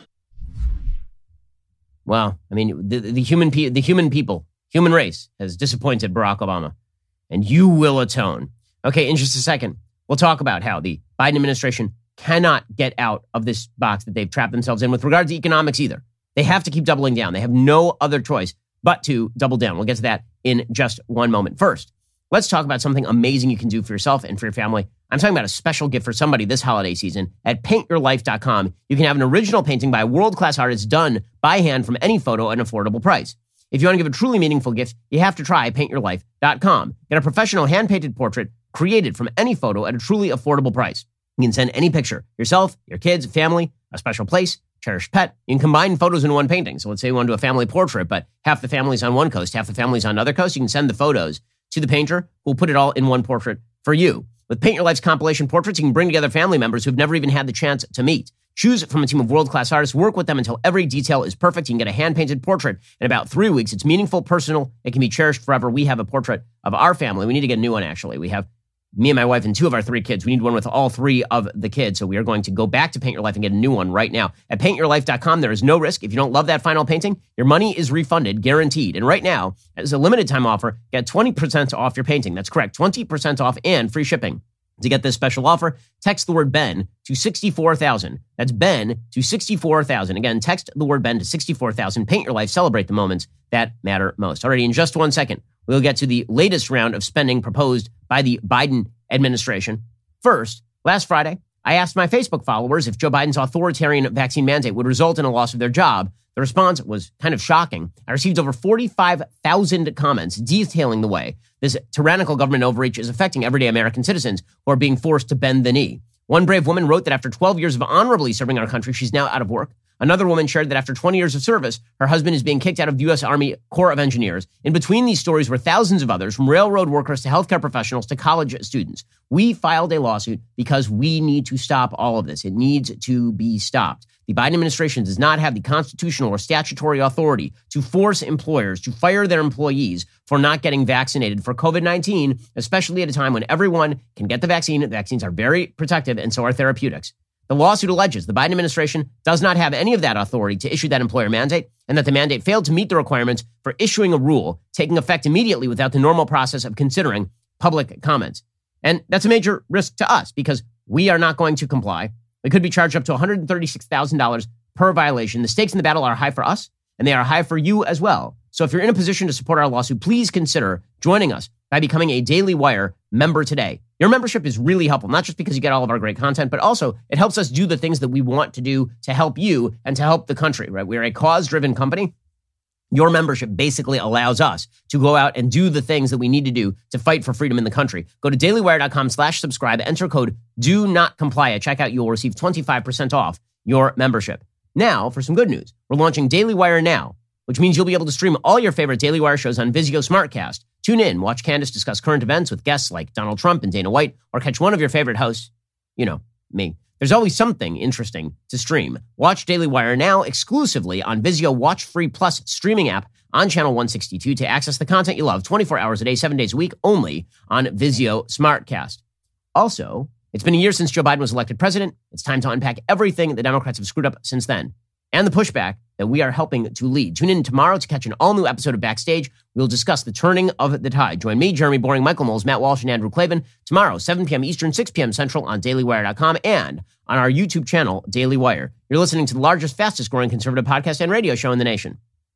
Well, I mean, the human race has disappointed Barack Obama, and you will atone. Okay, in just a second, we'll talk about how the Biden administration cannot get out of this box that they've trapped themselves in with regard to economics either. They have to keep doubling down. They have no other choice but to double down. We'll get to that in just one moment. First, let's talk about something amazing you can do for yourself and for your family. I'm talking about a special gift for somebody this holiday season. At paintyourlife.com, you can have an original painting by a world-class artist done by hand from any photo at an affordable price. If you want to give a truly meaningful gift, you have to try paintyourlife.com. Get a professional hand-painted portrait created from any photo at a truly affordable price. You can send any picture, yourself, your kids, family, a special place, cherished pet. You can combine photos in one painting. So let's say you want to do a family portrait, but half the family's on one coast, half the family's on another coast. You can send the photos to the painter who will put it all in one portrait for you. With Paint Your Life's compilation portraits, you can bring together family members who've never even had the chance to meet. Choose from a team of world-class artists. Work with them until every detail is perfect. You can get a hand-painted portrait in about 3 weeks. It's meaningful, personal. It can be cherished forever. We have a portrait of our family. We need to get a new one, actually. We have me and my wife and 2 of our 3 kids. We need one with all 3 of the kids. So we are going to go back to Paint Your Life and get a new one right now. At paintyourlife.com, there is no risk. If you don't love that final painting, your money is refunded, guaranteed. And right now, as a limited time offer, get 20% off your painting. That's correct, 20% off and free shipping. To get this special offer, text the word Ben to 64,000. That's Ben to 64,000. Again, text the word Ben to 64,000. Paint Your Life. Celebrate the moments that matter most. Alrighty, in just 1 second, we'll get to the latest round of spending proposed by the Biden administration. First, last Friday, I asked my Facebook followers if Joe Biden's authoritarian vaccine mandate would result in a loss of their job. The response was kind of shocking. I received over 45,000 comments detailing the way this tyrannical government overreach is affecting everyday American citizens who are being forced to bend the knee. One brave woman wrote that after 12 years of honorably serving our country, she's now out of work. Another woman shared that after 20 years of service, her husband is being kicked out of the U.S. Army Corps of Engineers. In between these stories were thousands of others, from railroad workers to healthcare professionals to college students. We filed a lawsuit because we need to stop all of this. It needs to be stopped. The Biden administration does not have the constitutional or statutory authority to force employers to fire their employees for not getting vaccinated for COVID-19, especially at a time when everyone can get the vaccine. The vaccines are very protective, and so are therapeutics. The lawsuit alleges the Biden administration does not have any of that authority to issue that employer mandate, and that the mandate failed to meet the requirements for issuing a rule taking effect immediately without the normal process of considering public comments. And that's a major risk to us because we are not going to comply. We could be charged up to $136,000 per violation. The stakes in the battle are high for us, and they are high for you as well. So if you're in a position to support our lawsuit, please consider joining us by becoming a Daily Wire member today. Your membership is really helpful, not just because you get all of our great content, but also it helps us do the things that we want to do to help you and to help the country, right? We're a cause-driven company. Your membership basically allows us to go out and do the things that we need to do to fight for freedom in the country. Go to dailywire.com/subscribe, enter code do not comply at checkout. You will receive 25% off your membership. Now, for some good news, we're launching Daily Wire Now, which means you'll be able to stream all your favorite Daily Wire shows on Vizio Smartcast. Tune in, watch Candace discuss current events with guests like Donald Trump and Dana White, or catch one of your favorite hosts, you know, me. There's always something interesting to stream. Watch Daily Wire Now exclusively on Vizio Watch Free Plus streaming app on channel 162 to access the content you love 24 hours a day, 7 days a week, only on Vizio Smartcast. Also, it's been a year since Joe Biden was elected president. It's time to unpack everything the Democrats have screwed up since then and the pushback that we are helping to lead. Tune in tomorrow to catch an all-new episode of Backstage. We'll discuss the turning of the tide. Join me, Jeremy Boring, Michael Knowles, Matt Walsh, and Andrew Klavan tomorrow, 7 p.m. Eastern, 6 p.m. Central on dailywire.com and on our YouTube channel, Daily Wire. You're listening to the largest, fastest-growing conservative podcast and radio show in the nation.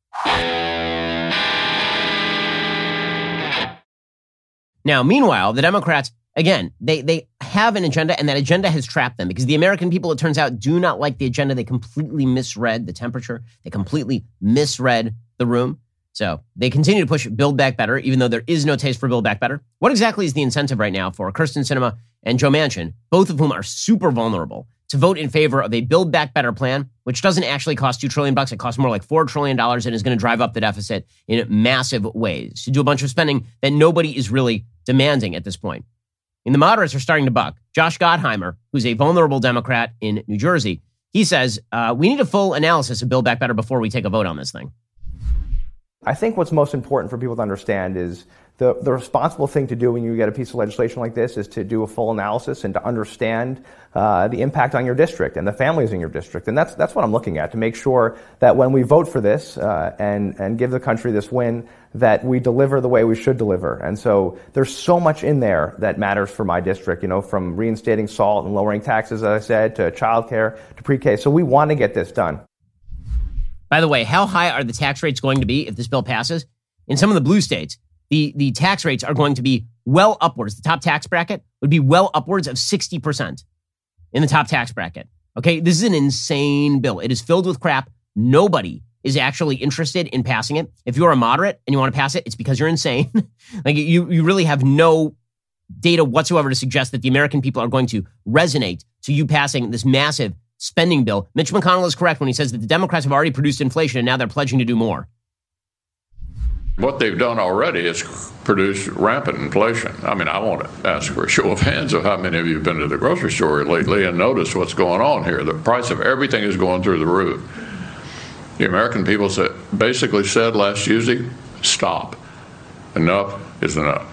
Now, meanwhile, the Democrats, again, they have an agenda, and that agenda has trapped them because the American people, it turns out, do not like the agenda. They completely misread the temperature. They completely misread the room. So they continue to push Build Back Better, even though there is no taste for Build Back Better. What exactly is the incentive right now for Kyrsten Sinema and Joe Manchin, both of whom are super vulnerable, to vote in favor of a Build Back Better plan, which doesn't actually cost $2 trillion. It costs more like $4 trillion and is going to drive up the deficit in massive ways to do a bunch of spending that nobody is really demanding at this point. And the moderates are starting to buck. Josh Gottheimer, who's a vulnerable Democrat in New Jersey, he says, we need a full analysis of Build Back Better before we take a vote on this thing. I think what's most important for people to understand is the responsible thing to do when you get a piece of legislation like this is to do a full analysis and to understand the impact on your district and the families in your district. And that's what I'm looking at, to make sure that when we vote for this and give the country this win, that we deliver the way we should deliver. And so there's so much in there that matters for my district, you know, from reinstating SALT and lowering taxes, as I said, to childcare, to pre-K. So we want to get this done. By the way, how high are the tax rates going to be if this bill passes? In some of the blue states, the tax rates are going to be well upwards. The top tax bracket would be well upwards of 60% in the top tax bracket. Okay, this is an insane bill. It is filled with crap. Nobody is actually interested in passing it. If you're a moderate and you want to pass it, it's because you're insane. Like you really have no data whatsoever to suggest that the American people are going to resonate to you passing this massive spending bill. Mitch McConnell is correct when he says that the Democrats have already produced inflation and now they're pledging to do more. What they've done already is produce rampant inflation. I mean, I want to ask for a show of hands of how many of you have been to the grocery store lately and noticed what's going on here. The price of everything is going through the roof. The American people basically said last Tuesday, stop. Enough is enough.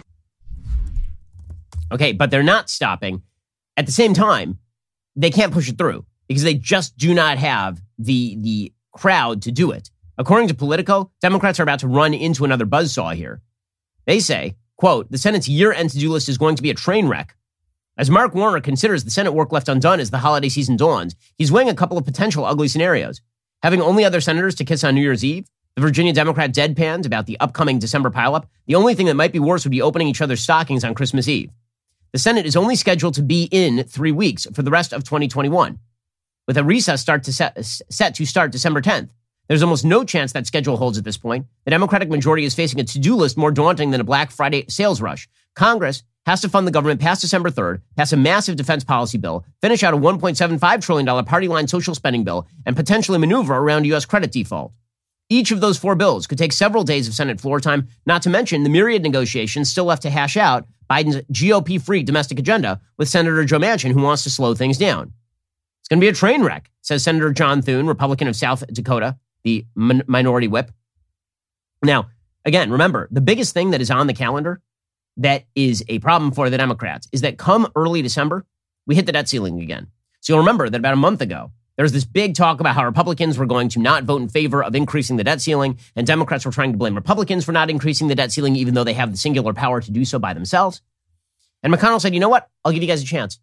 Okay, but they're not stopping. At the same time, they can't push it through because they just do not have the crowd to do it. According to Politico, Democrats are about to run into another buzzsaw here. They say, quote, the Senate's year-end to-do list is going to be a train wreck. As Mark Warner considers the Senate work left undone as the holiday season dawns, he's weighing a couple of potential ugly scenarios. Having only other senators to kiss on New Year's Eve, the Virginia Democrat deadpanned about the upcoming December pileup. The only thing that might be worse would be opening each other's stockings on Christmas Eve. The Senate is only scheduled to be in 3 weeks for the rest of 2021, with a recess set to start December 10th. There's almost no chance that schedule holds at this point. The Democratic majority is facing a to-do list more daunting than a Black Friday sales rush. Congress has to fund the government past December 3rd, pass a massive defense policy bill, finish out a $1.75 trillion party line social spending bill, and potentially maneuver around U.S. credit default. Each of those 4 bills could take several days of Senate floor time, not to mention the myriad negotiations still left to hash out Biden's GOP-free domestic agenda with Senator Joe Manchin, who wants to slow things down. It's going to be a train wreck, says Senator John Thune, Republican of South Dakota, the minority whip. Now, again, remember, the biggest thing that is on the calendar that is a problem for the Democrats is that come early December, we hit the debt ceiling again. So you'll remember that about a month ago, there was this big talk about how Republicans were going to not vote in favor of increasing the debt ceiling, and Democrats were trying to blame Republicans for not increasing the debt ceiling, even though they have the singular power to do so by themselves. And McConnell said, you know what? I'll give you guys a chance.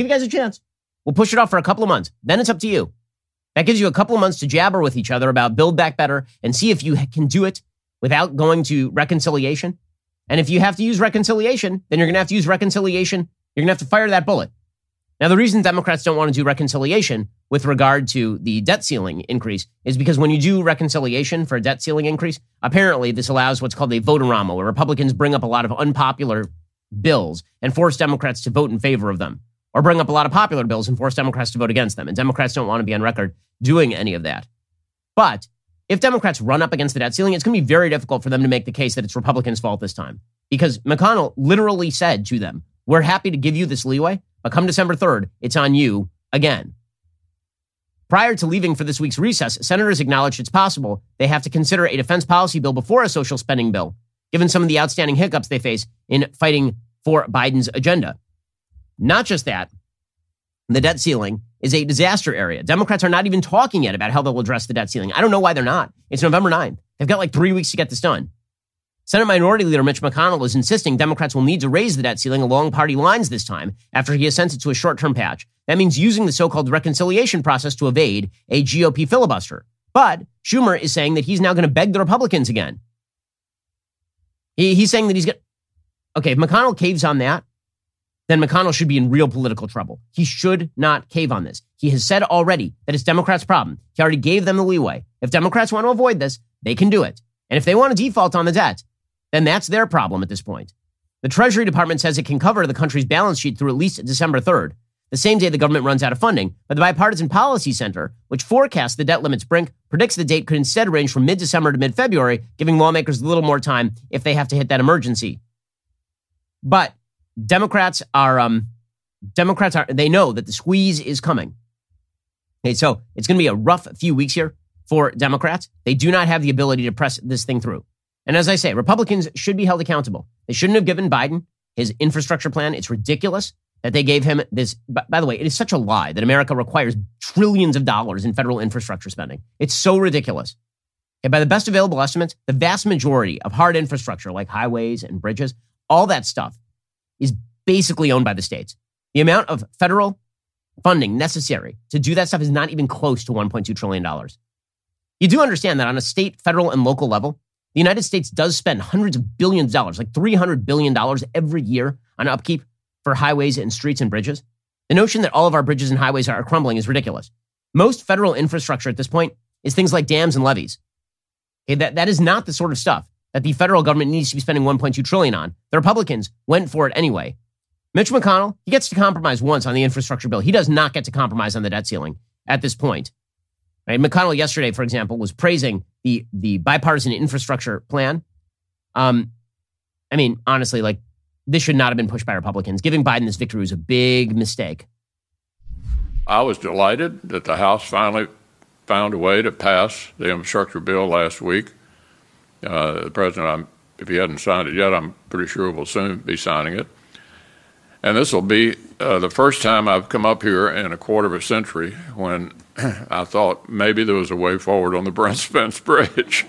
We'll push it off for a couple of months. Then it's up to you. That gives you a couple of months to jabber with each other about Build Back Better and see if you can do it without going to reconciliation. And if you have to use reconciliation, then you're going to have to use reconciliation. You're going to have to fire that bullet. Now, the reason Democrats don't want to do reconciliation with regard to the debt ceiling increase is because when you do reconciliation for a debt ceiling increase, apparently this allows what's called a vote-a-rama, where Republicans bring up a lot of unpopular bills and force Democrats to vote in favor of them, or bring up a lot of popular bills and force Democrats to vote against them. And Democrats don't want to be on record doing any of that. But if Democrats run up against the debt ceiling, it's going to be very difficult for them to make the case that it's Republicans' fault this time. Because McConnell literally said to them, we're happy to give you this leeway, but come December 3rd, it's on you again. Prior to leaving for this week's recess, senators acknowledged it's possible they have to consider a defense policy bill before a social spending bill, given some of the outstanding hiccups they face in fighting for Biden's agenda. Not just that, the debt ceiling is a disaster area. Democrats are not even talking yet about how they'll address the debt ceiling. I don't know why they're not. It's November 9th. They've got like 3 weeks to get this done. Senate Minority Leader Mitch McConnell is insisting Democrats will need to raise the debt ceiling along party lines this time after he assents it to a short-term patch. That means using the so-called reconciliation process to evade a GOP filibuster. But Schumer is saying that he's now going to beg the Republicans again. He's saying that he's going to... Okay, if McConnell caves on that, then McConnell should be in real political trouble. He should not cave on this. He has said already that it's Democrats' problem. He already gave them the leeway. If Democrats want to avoid this, they can do it. And if they want to default on the debt, then that's their problem at this point. The Treasury Department says it can cover the country's balance sheet through at least December 3rd, the same day the government runs out of funding. But the Bipartisan Policy Center, which forecasts the debt limit's brink, predicts the date could instead range from mid-December to mid-February, giving lawmakers a little more time if they have to hit that emergency. But Democrats are, they know that the squeeze is coming. Okay, so it's going to be a rough few weeks here for Democrats. They do not have the ability to press this thing through. And as I say, Republicans should be held accountable. They shouldn't have given Biden his infrastructure plan. It's ridiculous that they gave him this. By the way, it is such a lie that America requires trillions of dollars in federal infrastructure spending. It's so ridiculous. Okay, by the best available estimates, the vast majority of hard infrastructure like highways and bridges, all that stuff is basically owned by the states. The amount of federal funding necessary to do that stuff is not even close to $1.2 trillion. You do understand that on a state, federal, and local level, the United States does spend hundreds of billions of dollars, like $300 billion every year on upkeep for highways and streets and bridges. The notion that all of our bridges and highways are crumbling is ridiculous. Most federal infrastructure at this point is things like dams and levees. Okay, that is not the sort of stuff that the federal government needs to be spending $1.2 trillion on. The Republicans went for it anyway. Mitch McConnell, he gets to compromise once on the infrastructure bill. He does not get to compromise on the debt ceiling at this point. Right? McConnell yesterday, for example, was praising the bipartisan infrastructure plan. I mean, honestly, like, this should not have been pushed by Republicans. Giving Biden this victory was a big mistake. I was delighted that the House finally found a way to pass the infrastructure bill last week. The president, if he hadn't signed it yet, I'm pretty sure will soon be signing it. And this will be the first time I've come up here in a quarter of a century when I thought maybe there was a way forward on the Brent Spence Bridge.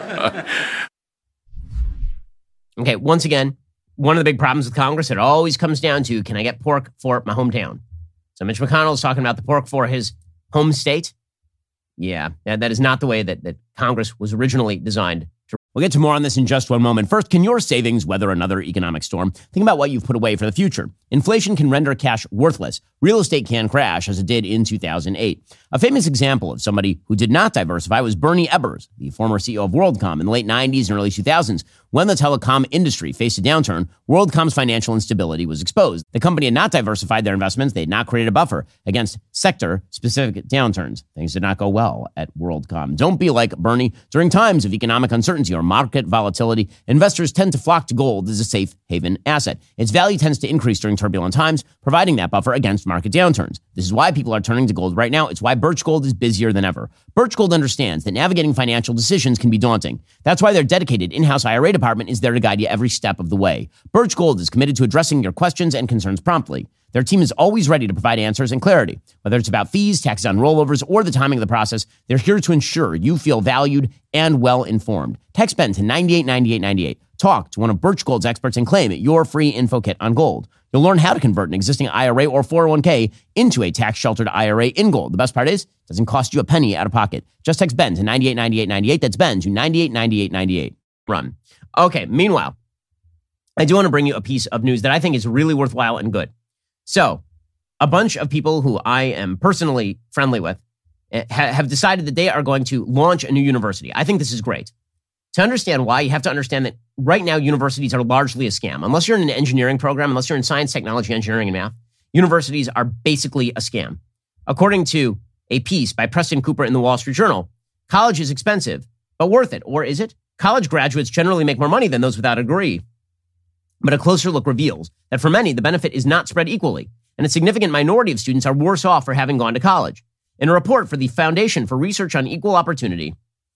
Okay, once again, one of the big problems with Congress, it always comes down to, can I get pork for my hometown? So Mitch McConnell is talking about the pork for his home state. Yeah, that is not the way that Congress was originally designed We'll get to more on this in just one moment. First, can your savings weather another economic storm? Think about what you've put away for the future. Inflation can render cash worthless. Real estate can crash, as it did in 2008. A famous example of somebody who did not diversify was Bernie Ebbers, the former CEO of WorldCom in the late 90s and early 2000s. When the telecom industry faced a downturn, WorldCom's financial instability was exposed. The company had not diversified their investments. They had not created a buffer against sector-specific downturns. Things did not go well at WorldCom. Don't be like Bernie. During times of economic uncertainty or market volatility, investors tend to flock to gold as a safe haven asset. Its value tends to increase during turbulent times, providing that buffer against market downturns. This is why people are turning to gold right now. It's why Birch Gold is busier than ever. Birch Gold understands that navigating financial decisions can be daunting. That's why their dedicated in-house IRA department is there to guide you every step of the way. Birch Gold is committed to addressing your questions and concerns promptly. Their team is always ready to provide answers and clarity. Whether it's about fees, taxes on rollovers, or the timing of the process, they're here to ensure you feel valued and well-informed. Text BEN to 989898. Talk to one of Birch Gold's experts and claim your free info kit on gold. You'll learn how to convert an existing IRA or 401k into a tax-sheltered IRA in gold. The best part is, it doesn't cost you a penny out of pocket. Just text BEN to 989898. That's BEN to 989898. Run. Okay, meanwhile, I do want to bring you a piece of news that I think is really worthwhile and good. So, a bunch of people who I am personally friendly with have decided that they are going to launch a new university. I think this is great. To understand why, you have to understand that right now universities are largely a scam. Unless you're in an engineering program, unless you're in science, technology, engineering, and math, universities are basically a scam. According to a piece by Preston Cooper in the Wall Street Journal, college is expensive, but worth it. Or is it? College graduates generally make more money than those without a degree. But a closer look reveals that for many, the benefit is not spread equally, and a significant minority of students are worse off for having gone to college. In a report for the Foundation for Research on Equal Opportunity,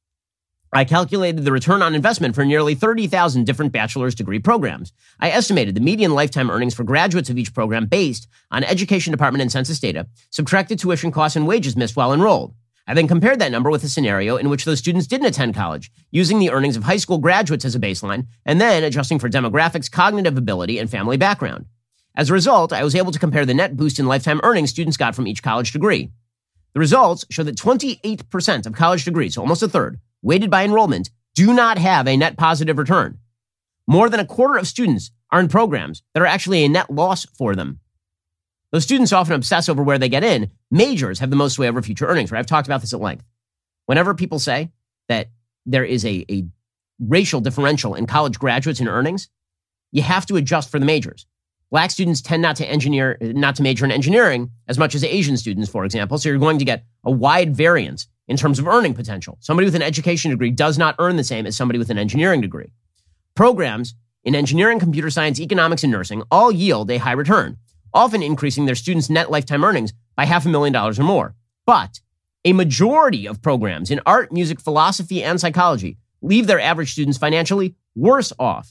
I calculated the return on investment for nearly 30,000 different bachelor's degree programs. I estimated the median lifetime earnings for graduates of each program based on Education Department and census data, subtracted tuition costs and wages missed while enrolled. I then compared that number with a scenario in which those students didn't attend college, using the earnings of high school graduates as a baseline, and then adjusting for demographics, cognitive ability, and family background. As a result, I was able to compare the net boost in lifetime earnings students got from each college degree. The results show that 28% of college degrees, so almost a third, weighted by enrollment, do not have a net positive return. More than a quarter of students are in programs that are actually a net loss for them. Those students often obsess over where they get in. Majors have the most sway over future earnings, right? I've talked about this at length. Whenever people say that there is a racial differential in college graduates and earnings, you have to adjust for the majors. Black students tend not to major in engineering as much as Asian students, for example. So you're going to get a wide variance in terms of earning potential. Somebody with an education degree does not earn the same as somebody with an engineering degree. Programs in engineering, computer science, economics, and nursing all yield a high return, often increasing their students' net lifetime earnings by $500,000 or more. But a majority of programs in art, music, philosophy, and psychology leave their average students financially worse off.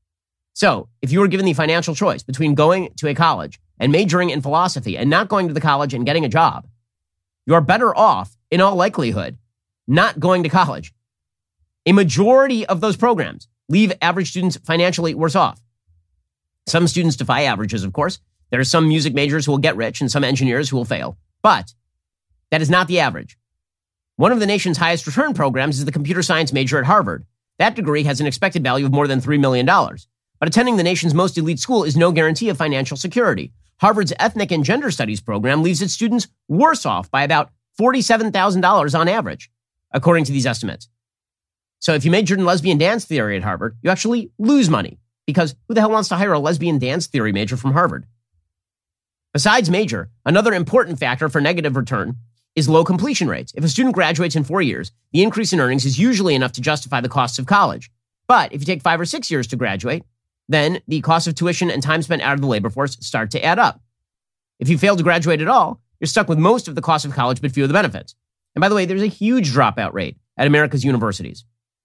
So, if you were given the financial choice between going to a college and majoring in philosophy and not going to the college and getting a job, you are better off, in all likelihood, not going to college. A majority of those programs leave average students financially worse off. Some students defy averages, of course. There are some music majors who will get rich and some engineers who will fail. But that is not the average. One of the nation's highest return programs is the computer science major at Harvard. That degree has an expected value of more than $3 million. But attending the nation's most elite school is no guarantee of financial security. Harvard's ethnic and gender studies program leaves its students worse off by about $47,000 on average, according to these estimates. So if you majored in lesbian dance theory at Harvard, you actually lose money, because who the hell wants to hire a lesbian dance theory major from Harvard? Besides major, another important factor for negative return is low completion rates. If a student graduates in 4 years, the increase in earnings is usually enough to justify the costs of college. But if you take 5 or 6 years to graduate, then the cost of tuition and time spent out of the labor force start to add up. If you fail to graduate at all, you're stuck with most of the cost of college but few of the benefits. And by the way, there's a huge dropout rate at America's universities.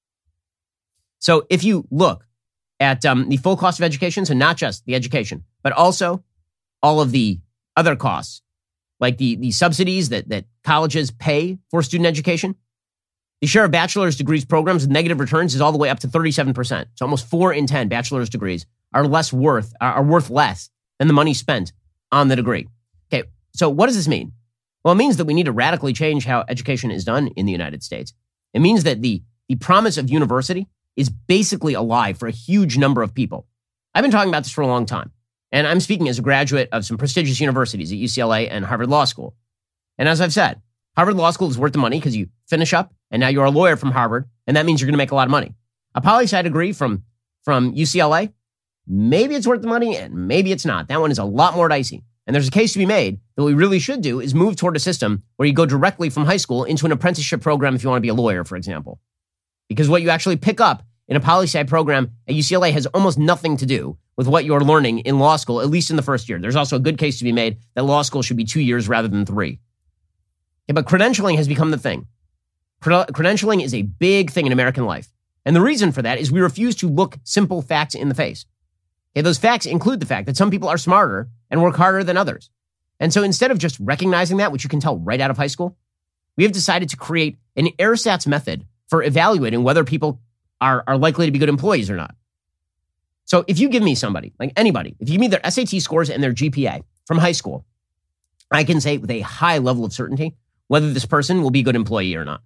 So if you look at the full cost of education, so not just the education, but also all of the other costs, like the subsidies that colleges pay for student education, the share of bachelor's degrees programs with negative returns is all the way up to 37%. So almost 4 in 10 bachelor's degrees are worth less than the money spent on the degree. Okay, so what does this mean? Well, it means that we need to radically change how education is done in the United States. It means that the promise of university is basically a lie for a huge number of people. I've been talking about this for a long time, and I'm speaking as a graduate of some prestigious universities at UCLA and Harvard Law School. And as I've said, Harvard Law School is worth the money because you finish up, and now you're a lawyer from Harvard, and that means you're going to make a lot of money. A poli-sci degree from UCLA, maybe it's worth the money, and maybe it's not. That one is a lot more dicey. And there's a case to be made that what we really should do is move toward a system where you go directly from high school into an apprenticeship program if you want to be a lawyer, for example. Because what you actually pick up in a poli-sci program at UCLA has almost nothing to do with what you're learning in law school, at least in the first year. There's also a good case to be made that law school should be 2 years rather than 3. Okay, but credentialing has become the thing. Credentialing is a big thing in American life. And the reason for that is we refuse to look simple facts in the face. Okay, those facts include the fact that some people are smarter and work harder than others. And so instead of just recognizing that, which you can tell right out of high school, we have decided to create an ersatz method for evaluating whether people are likely to be good employees or not. So if you give me somebody, like anybody, if you give me their SAT scores and their GPA from high school, I can say with a high level of certainty whether this person will be a good employee or not.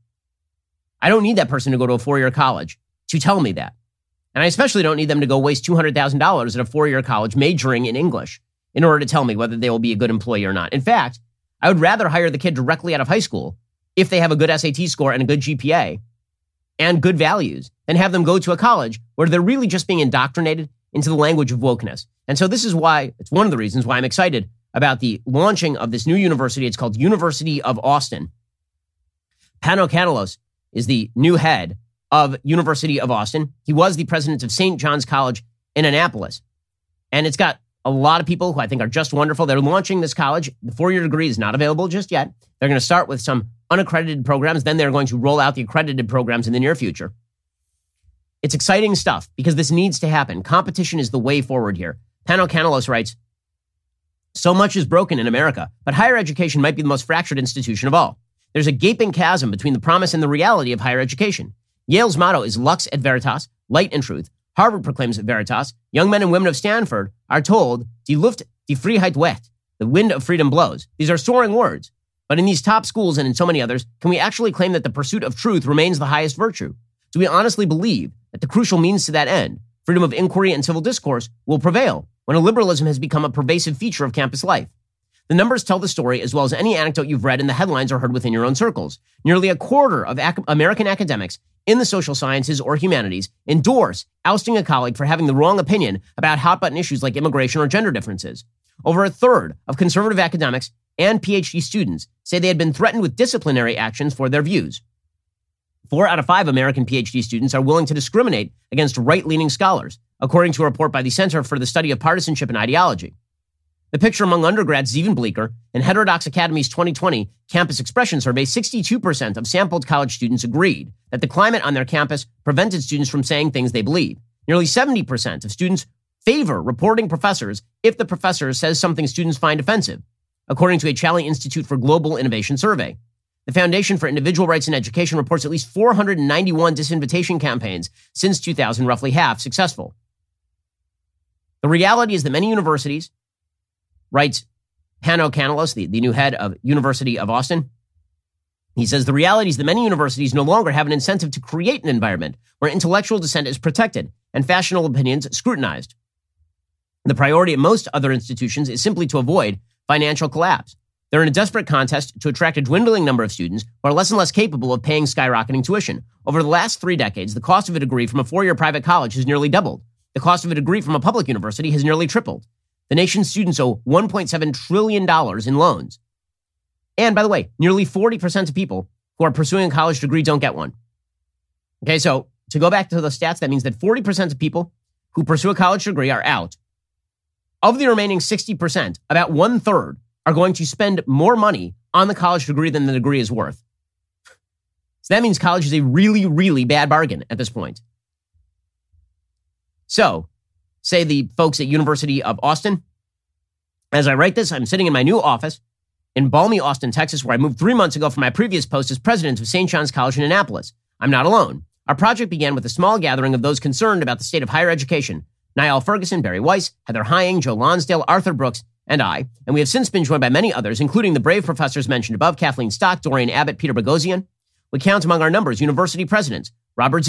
I don't need that person to go to a 4-year college to tell me that. And I especially don't need them to go waste $200,000 at a 4-year college majoring in English in order to tell me whether they will be a good employee or not. In fact, I would rather hire the kid directly out of high school if they have a good SAT score and a good GPA and good values than have them go to a college where they're really just being indoctrinated into the language of wokeness. And so this is why, it's one of the reasons why I'm excited about the launching of this new university. It's called University of Austin. Pano Cantalos is the new head of University of Austin. He was the president of St. John's College in Annapolis. And it's got a lot of people who I think are just wonderful. They're launching this college. The 4-year degree is not available just yet. They're going to start with some unaccredited programs. Then they're going to roll out the accredited programs in the near future. It's exciting stuff because this needs to happen. Competition is the way forward here. Pano Cantalos writes, so much is broken in America, but higher education might be the most fractured institution of all. There's a gaping chasm between the promise and the reality of higher education. Yale's motto is Lux et Veritas, light and truth. Harvard proclaims Veritas. Young men and women of Stanford are told, Die Luft, die Freiheit weht, the wind of freedom blows. These are soaring words. But in these top schools and in so many others, can we actually claim that the pursuit of truth remains the highest virtue? Do we honestly believe that the crucial means to that end, freedom of inquiry and civil discourse, will prevail when liberalism has become a pervasive feature of campus life? The numbers tell the story as well as any anecdote you've read in the headlines or heard within your own circles. Nearly a quarter of American academics in the social sciences or humanities endorse ousting a colleague for having the wrong opinion about hot-button issues like immigration or gender differences. Over a third of conservative academics and PhD students say they had been threatened with disciplinary actions for their views. 4 out of 5 American PhD students are willing to discriminate against right-leaning scholars, according to a report by the Center for the Study of Partisanship and Ideology. The picture among undergrads is even bleaker. In Heterodox Academy's 2020 Campus Expression Survey, 62% of sampled college students agreed that the climate on their campus prevented students from saying things they believe. Nearly 70% of students favor reporting professors if the professor says something students find offensive, according to a Challey Institute for Global Innovation survey. The Foundation for Individual Rights in Education reports at least 491 disinvitation campaigns since 2000, roughly half successful. The reality is that many universities, writes Pano Cantalos, the new head of University of Austin, he says, the reality is that many universities no longer have an incentive to create an environment where intellectual dissent is protected and fashionable opinions scrutinized. The priority at most other institutions is simply to avoid financial collapse. They're in a desperate contest to attract a dwindling number of students who are less and less capable of paying skyrocketing tuition. Over the last 3 decades, the cost of a degree from a 4-year private college has nearly doubled. The cost of a degree from a public university has nearly tripled. The nation's students owe $1.7 trillion in loans. And by the way, nearly 40% of people who are pursuing a college degree don't get one. Okay, so to go back to the stats, that means that 40% of people who pursue a college degree are out. Of the remaining 60%, about 1/3 are going to spend more money on the college degree than the degree is worth. So that means college is a really, really bad bargain at this point. So, say the folks at University of Austin, as I write this, I'm sitting in my new office in balmy Austin, Texas, where I moved 3 months ago from my previous post as president of St. John's College in Annapolis. I'm not alone. Our project began with a small gathering of those concerned about the state of higher education. Niall Ferguson, Barry Weiss, Heather Hying, Joe Lonsdale, Arthur Brooks, and I. And we have since been joined by many others, including the brave professors mentioned above, Kathleen Stock, Dorian Abbott, Peter Boghossian. We count among our numbers university presidents, Robert Zimmer,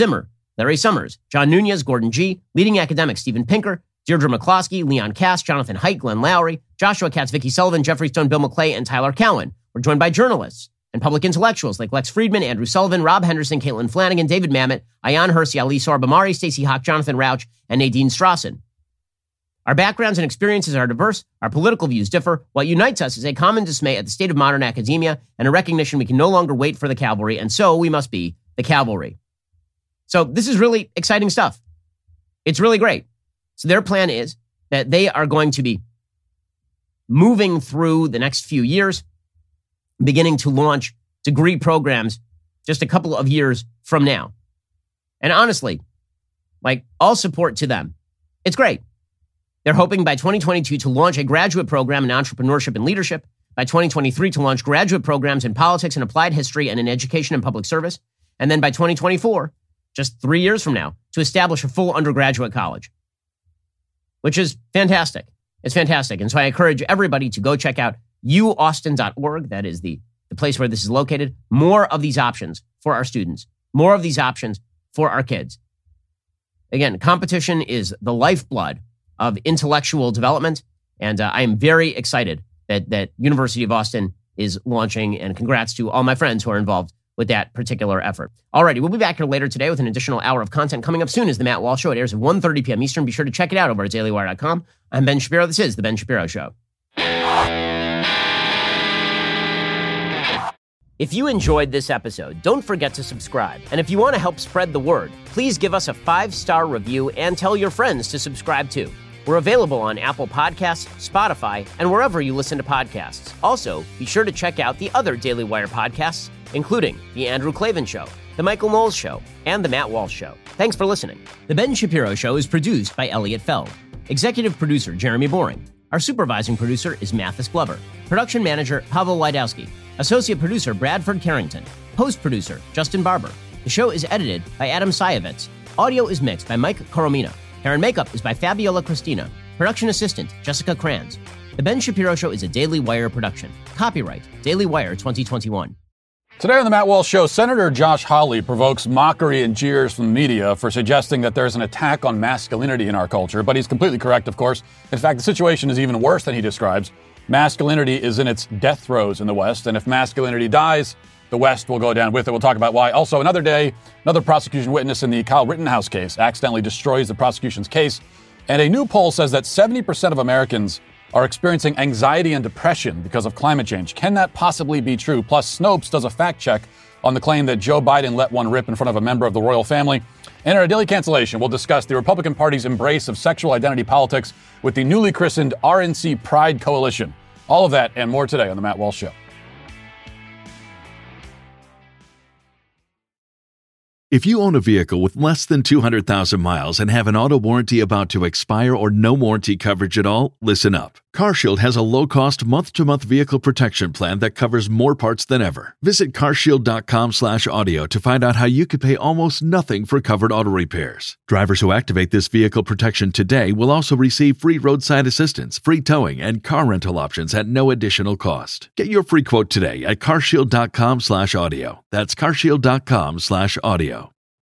Larry Summers, John Nunez, Gordon G., leading academics Steven Pinker, Deirdre McCloskey, Leon Cass, Jonathan Haidt, Glenn Lowry, Joshua Katz, Vicky Sullivan, Jeffrey Stone, Bill McClay, and Tyler Cowen. We're joined by journalists and public intellectuals like Lex Friedman, Andrew Sullivan, Rob Henderson, Caitlin Flanagan, David Mamet, Ayan Hersey, Ali Sorbamari, Stacey Hawk, Jonathan Rauch, and Nadine Strassen. Our backgrounds and experiences are diverse. Our political views differ. What unites us is a common dismay at the state of modern academia and a recognition we can no longer wait for the cavalry, and so we must be the cavalry. So this is really exciting stuff. It's really great. So their plan is that they are going to be moving through the next few years, beginning to launch degree programs just a couple of years from now. And honestly, like, all support to them. It's great. They're hoping by 2022 to launch a graduate program in entrepreneurship and leadership, by 2023 to launch graduate programs in politics and applied history and in education and public service, and then by 2024, just 3 years from now, to establish a full undergraduate college, which is fantastic. It's fantastic. And so I encourage everybody to go check out uaustin.org. That is the place where this is located. More of these options for our students, more of these options for our kids. Again, competition is the lifeblood of intellectual development, and I am very excited that University of Austin is launching, and congrats to all my friends who are involved with that particular effort. Alrighty, we'll be back here later today with an additional hour of content coming up soon as The Matt Walsh Show. It airs at 1:30 p.m. Eastern. Be sure to check it out over at dailywire.com. I'm Ben Shapiro. This is The Ben Shapiro Show. If you enjoyed this episode, don't forget to subscribe. And if you want to help spread the word, please give us a 5-star review and tell your friends to subscribe too. We're available on Apple Podcasts, Spotify, and wherever you listen to podcasts. Also, be sure to check out the other Daily Wire podcasts, including The Andrew Klavan Show, The Michael Knowles Show, and The Matt Walsh Show. Thanks for listening. The Ben Shapiro Show is produced by Elliot Feld. Executive producer, Jeremy Boring. Our supervising producer is Mathis Glover. Production manager, Pavel Wydowski. Associate producer, Bradford Carrington. Post-producer, Justin Barber. The show is edited by Adam Sayevitz. Audio is mixed by Mike Coromina. Hair and makeup is by Fabiola Cristina. Production assistant, Jessica Kranz. The Ben Shapiro Show is a Daily Wire production. Copyright, Daily Wire 2021. Today on The Matt Walsh Show, Senator Josh Hawley provokes mockery and jeers from the media for suggesting that there's an attack on masculinity in our culture, but he's completely correct, of course. In fact, the situation is even worse than he describes. Masculinity is in its death throes in the West, and if masculinity dies, the West will go down with it. We'll talk about why. Also, another day, another prosecution witness in the Kyle Rittenhouse case accidentally destroys the prosecution's case, and a new poll says that 70% of Americans are experiencing anxiety and depression because of climate change. Can that possibly be true? Plus, Snopes does a fact check on the claim that Joe Biden let one rip in front of a member of the royal family. And in our daily cancellation, we'll discuss the Republican Party's embrace of sexual identity politics with the newly christened RNC Pride Coalition. All of that and more today on The Matt Walsh Show. If you own a vehicle with less than 200,000 miles and have an auto warranty about to expire or no warranty coverage at all, listen up. CarShield has a low-cost month-to-month vehicle protection plan that covers more parts than ever. Visit carshield.com/audio to find out how you could pay almost nothing for covered auto repairs. Drivers who activate this vehicle protection today will also receive free roadside assistance, free towing, and car rental options at no additional cost. Get your free quote today at carshield.com/audio. That's carshield.com/audio.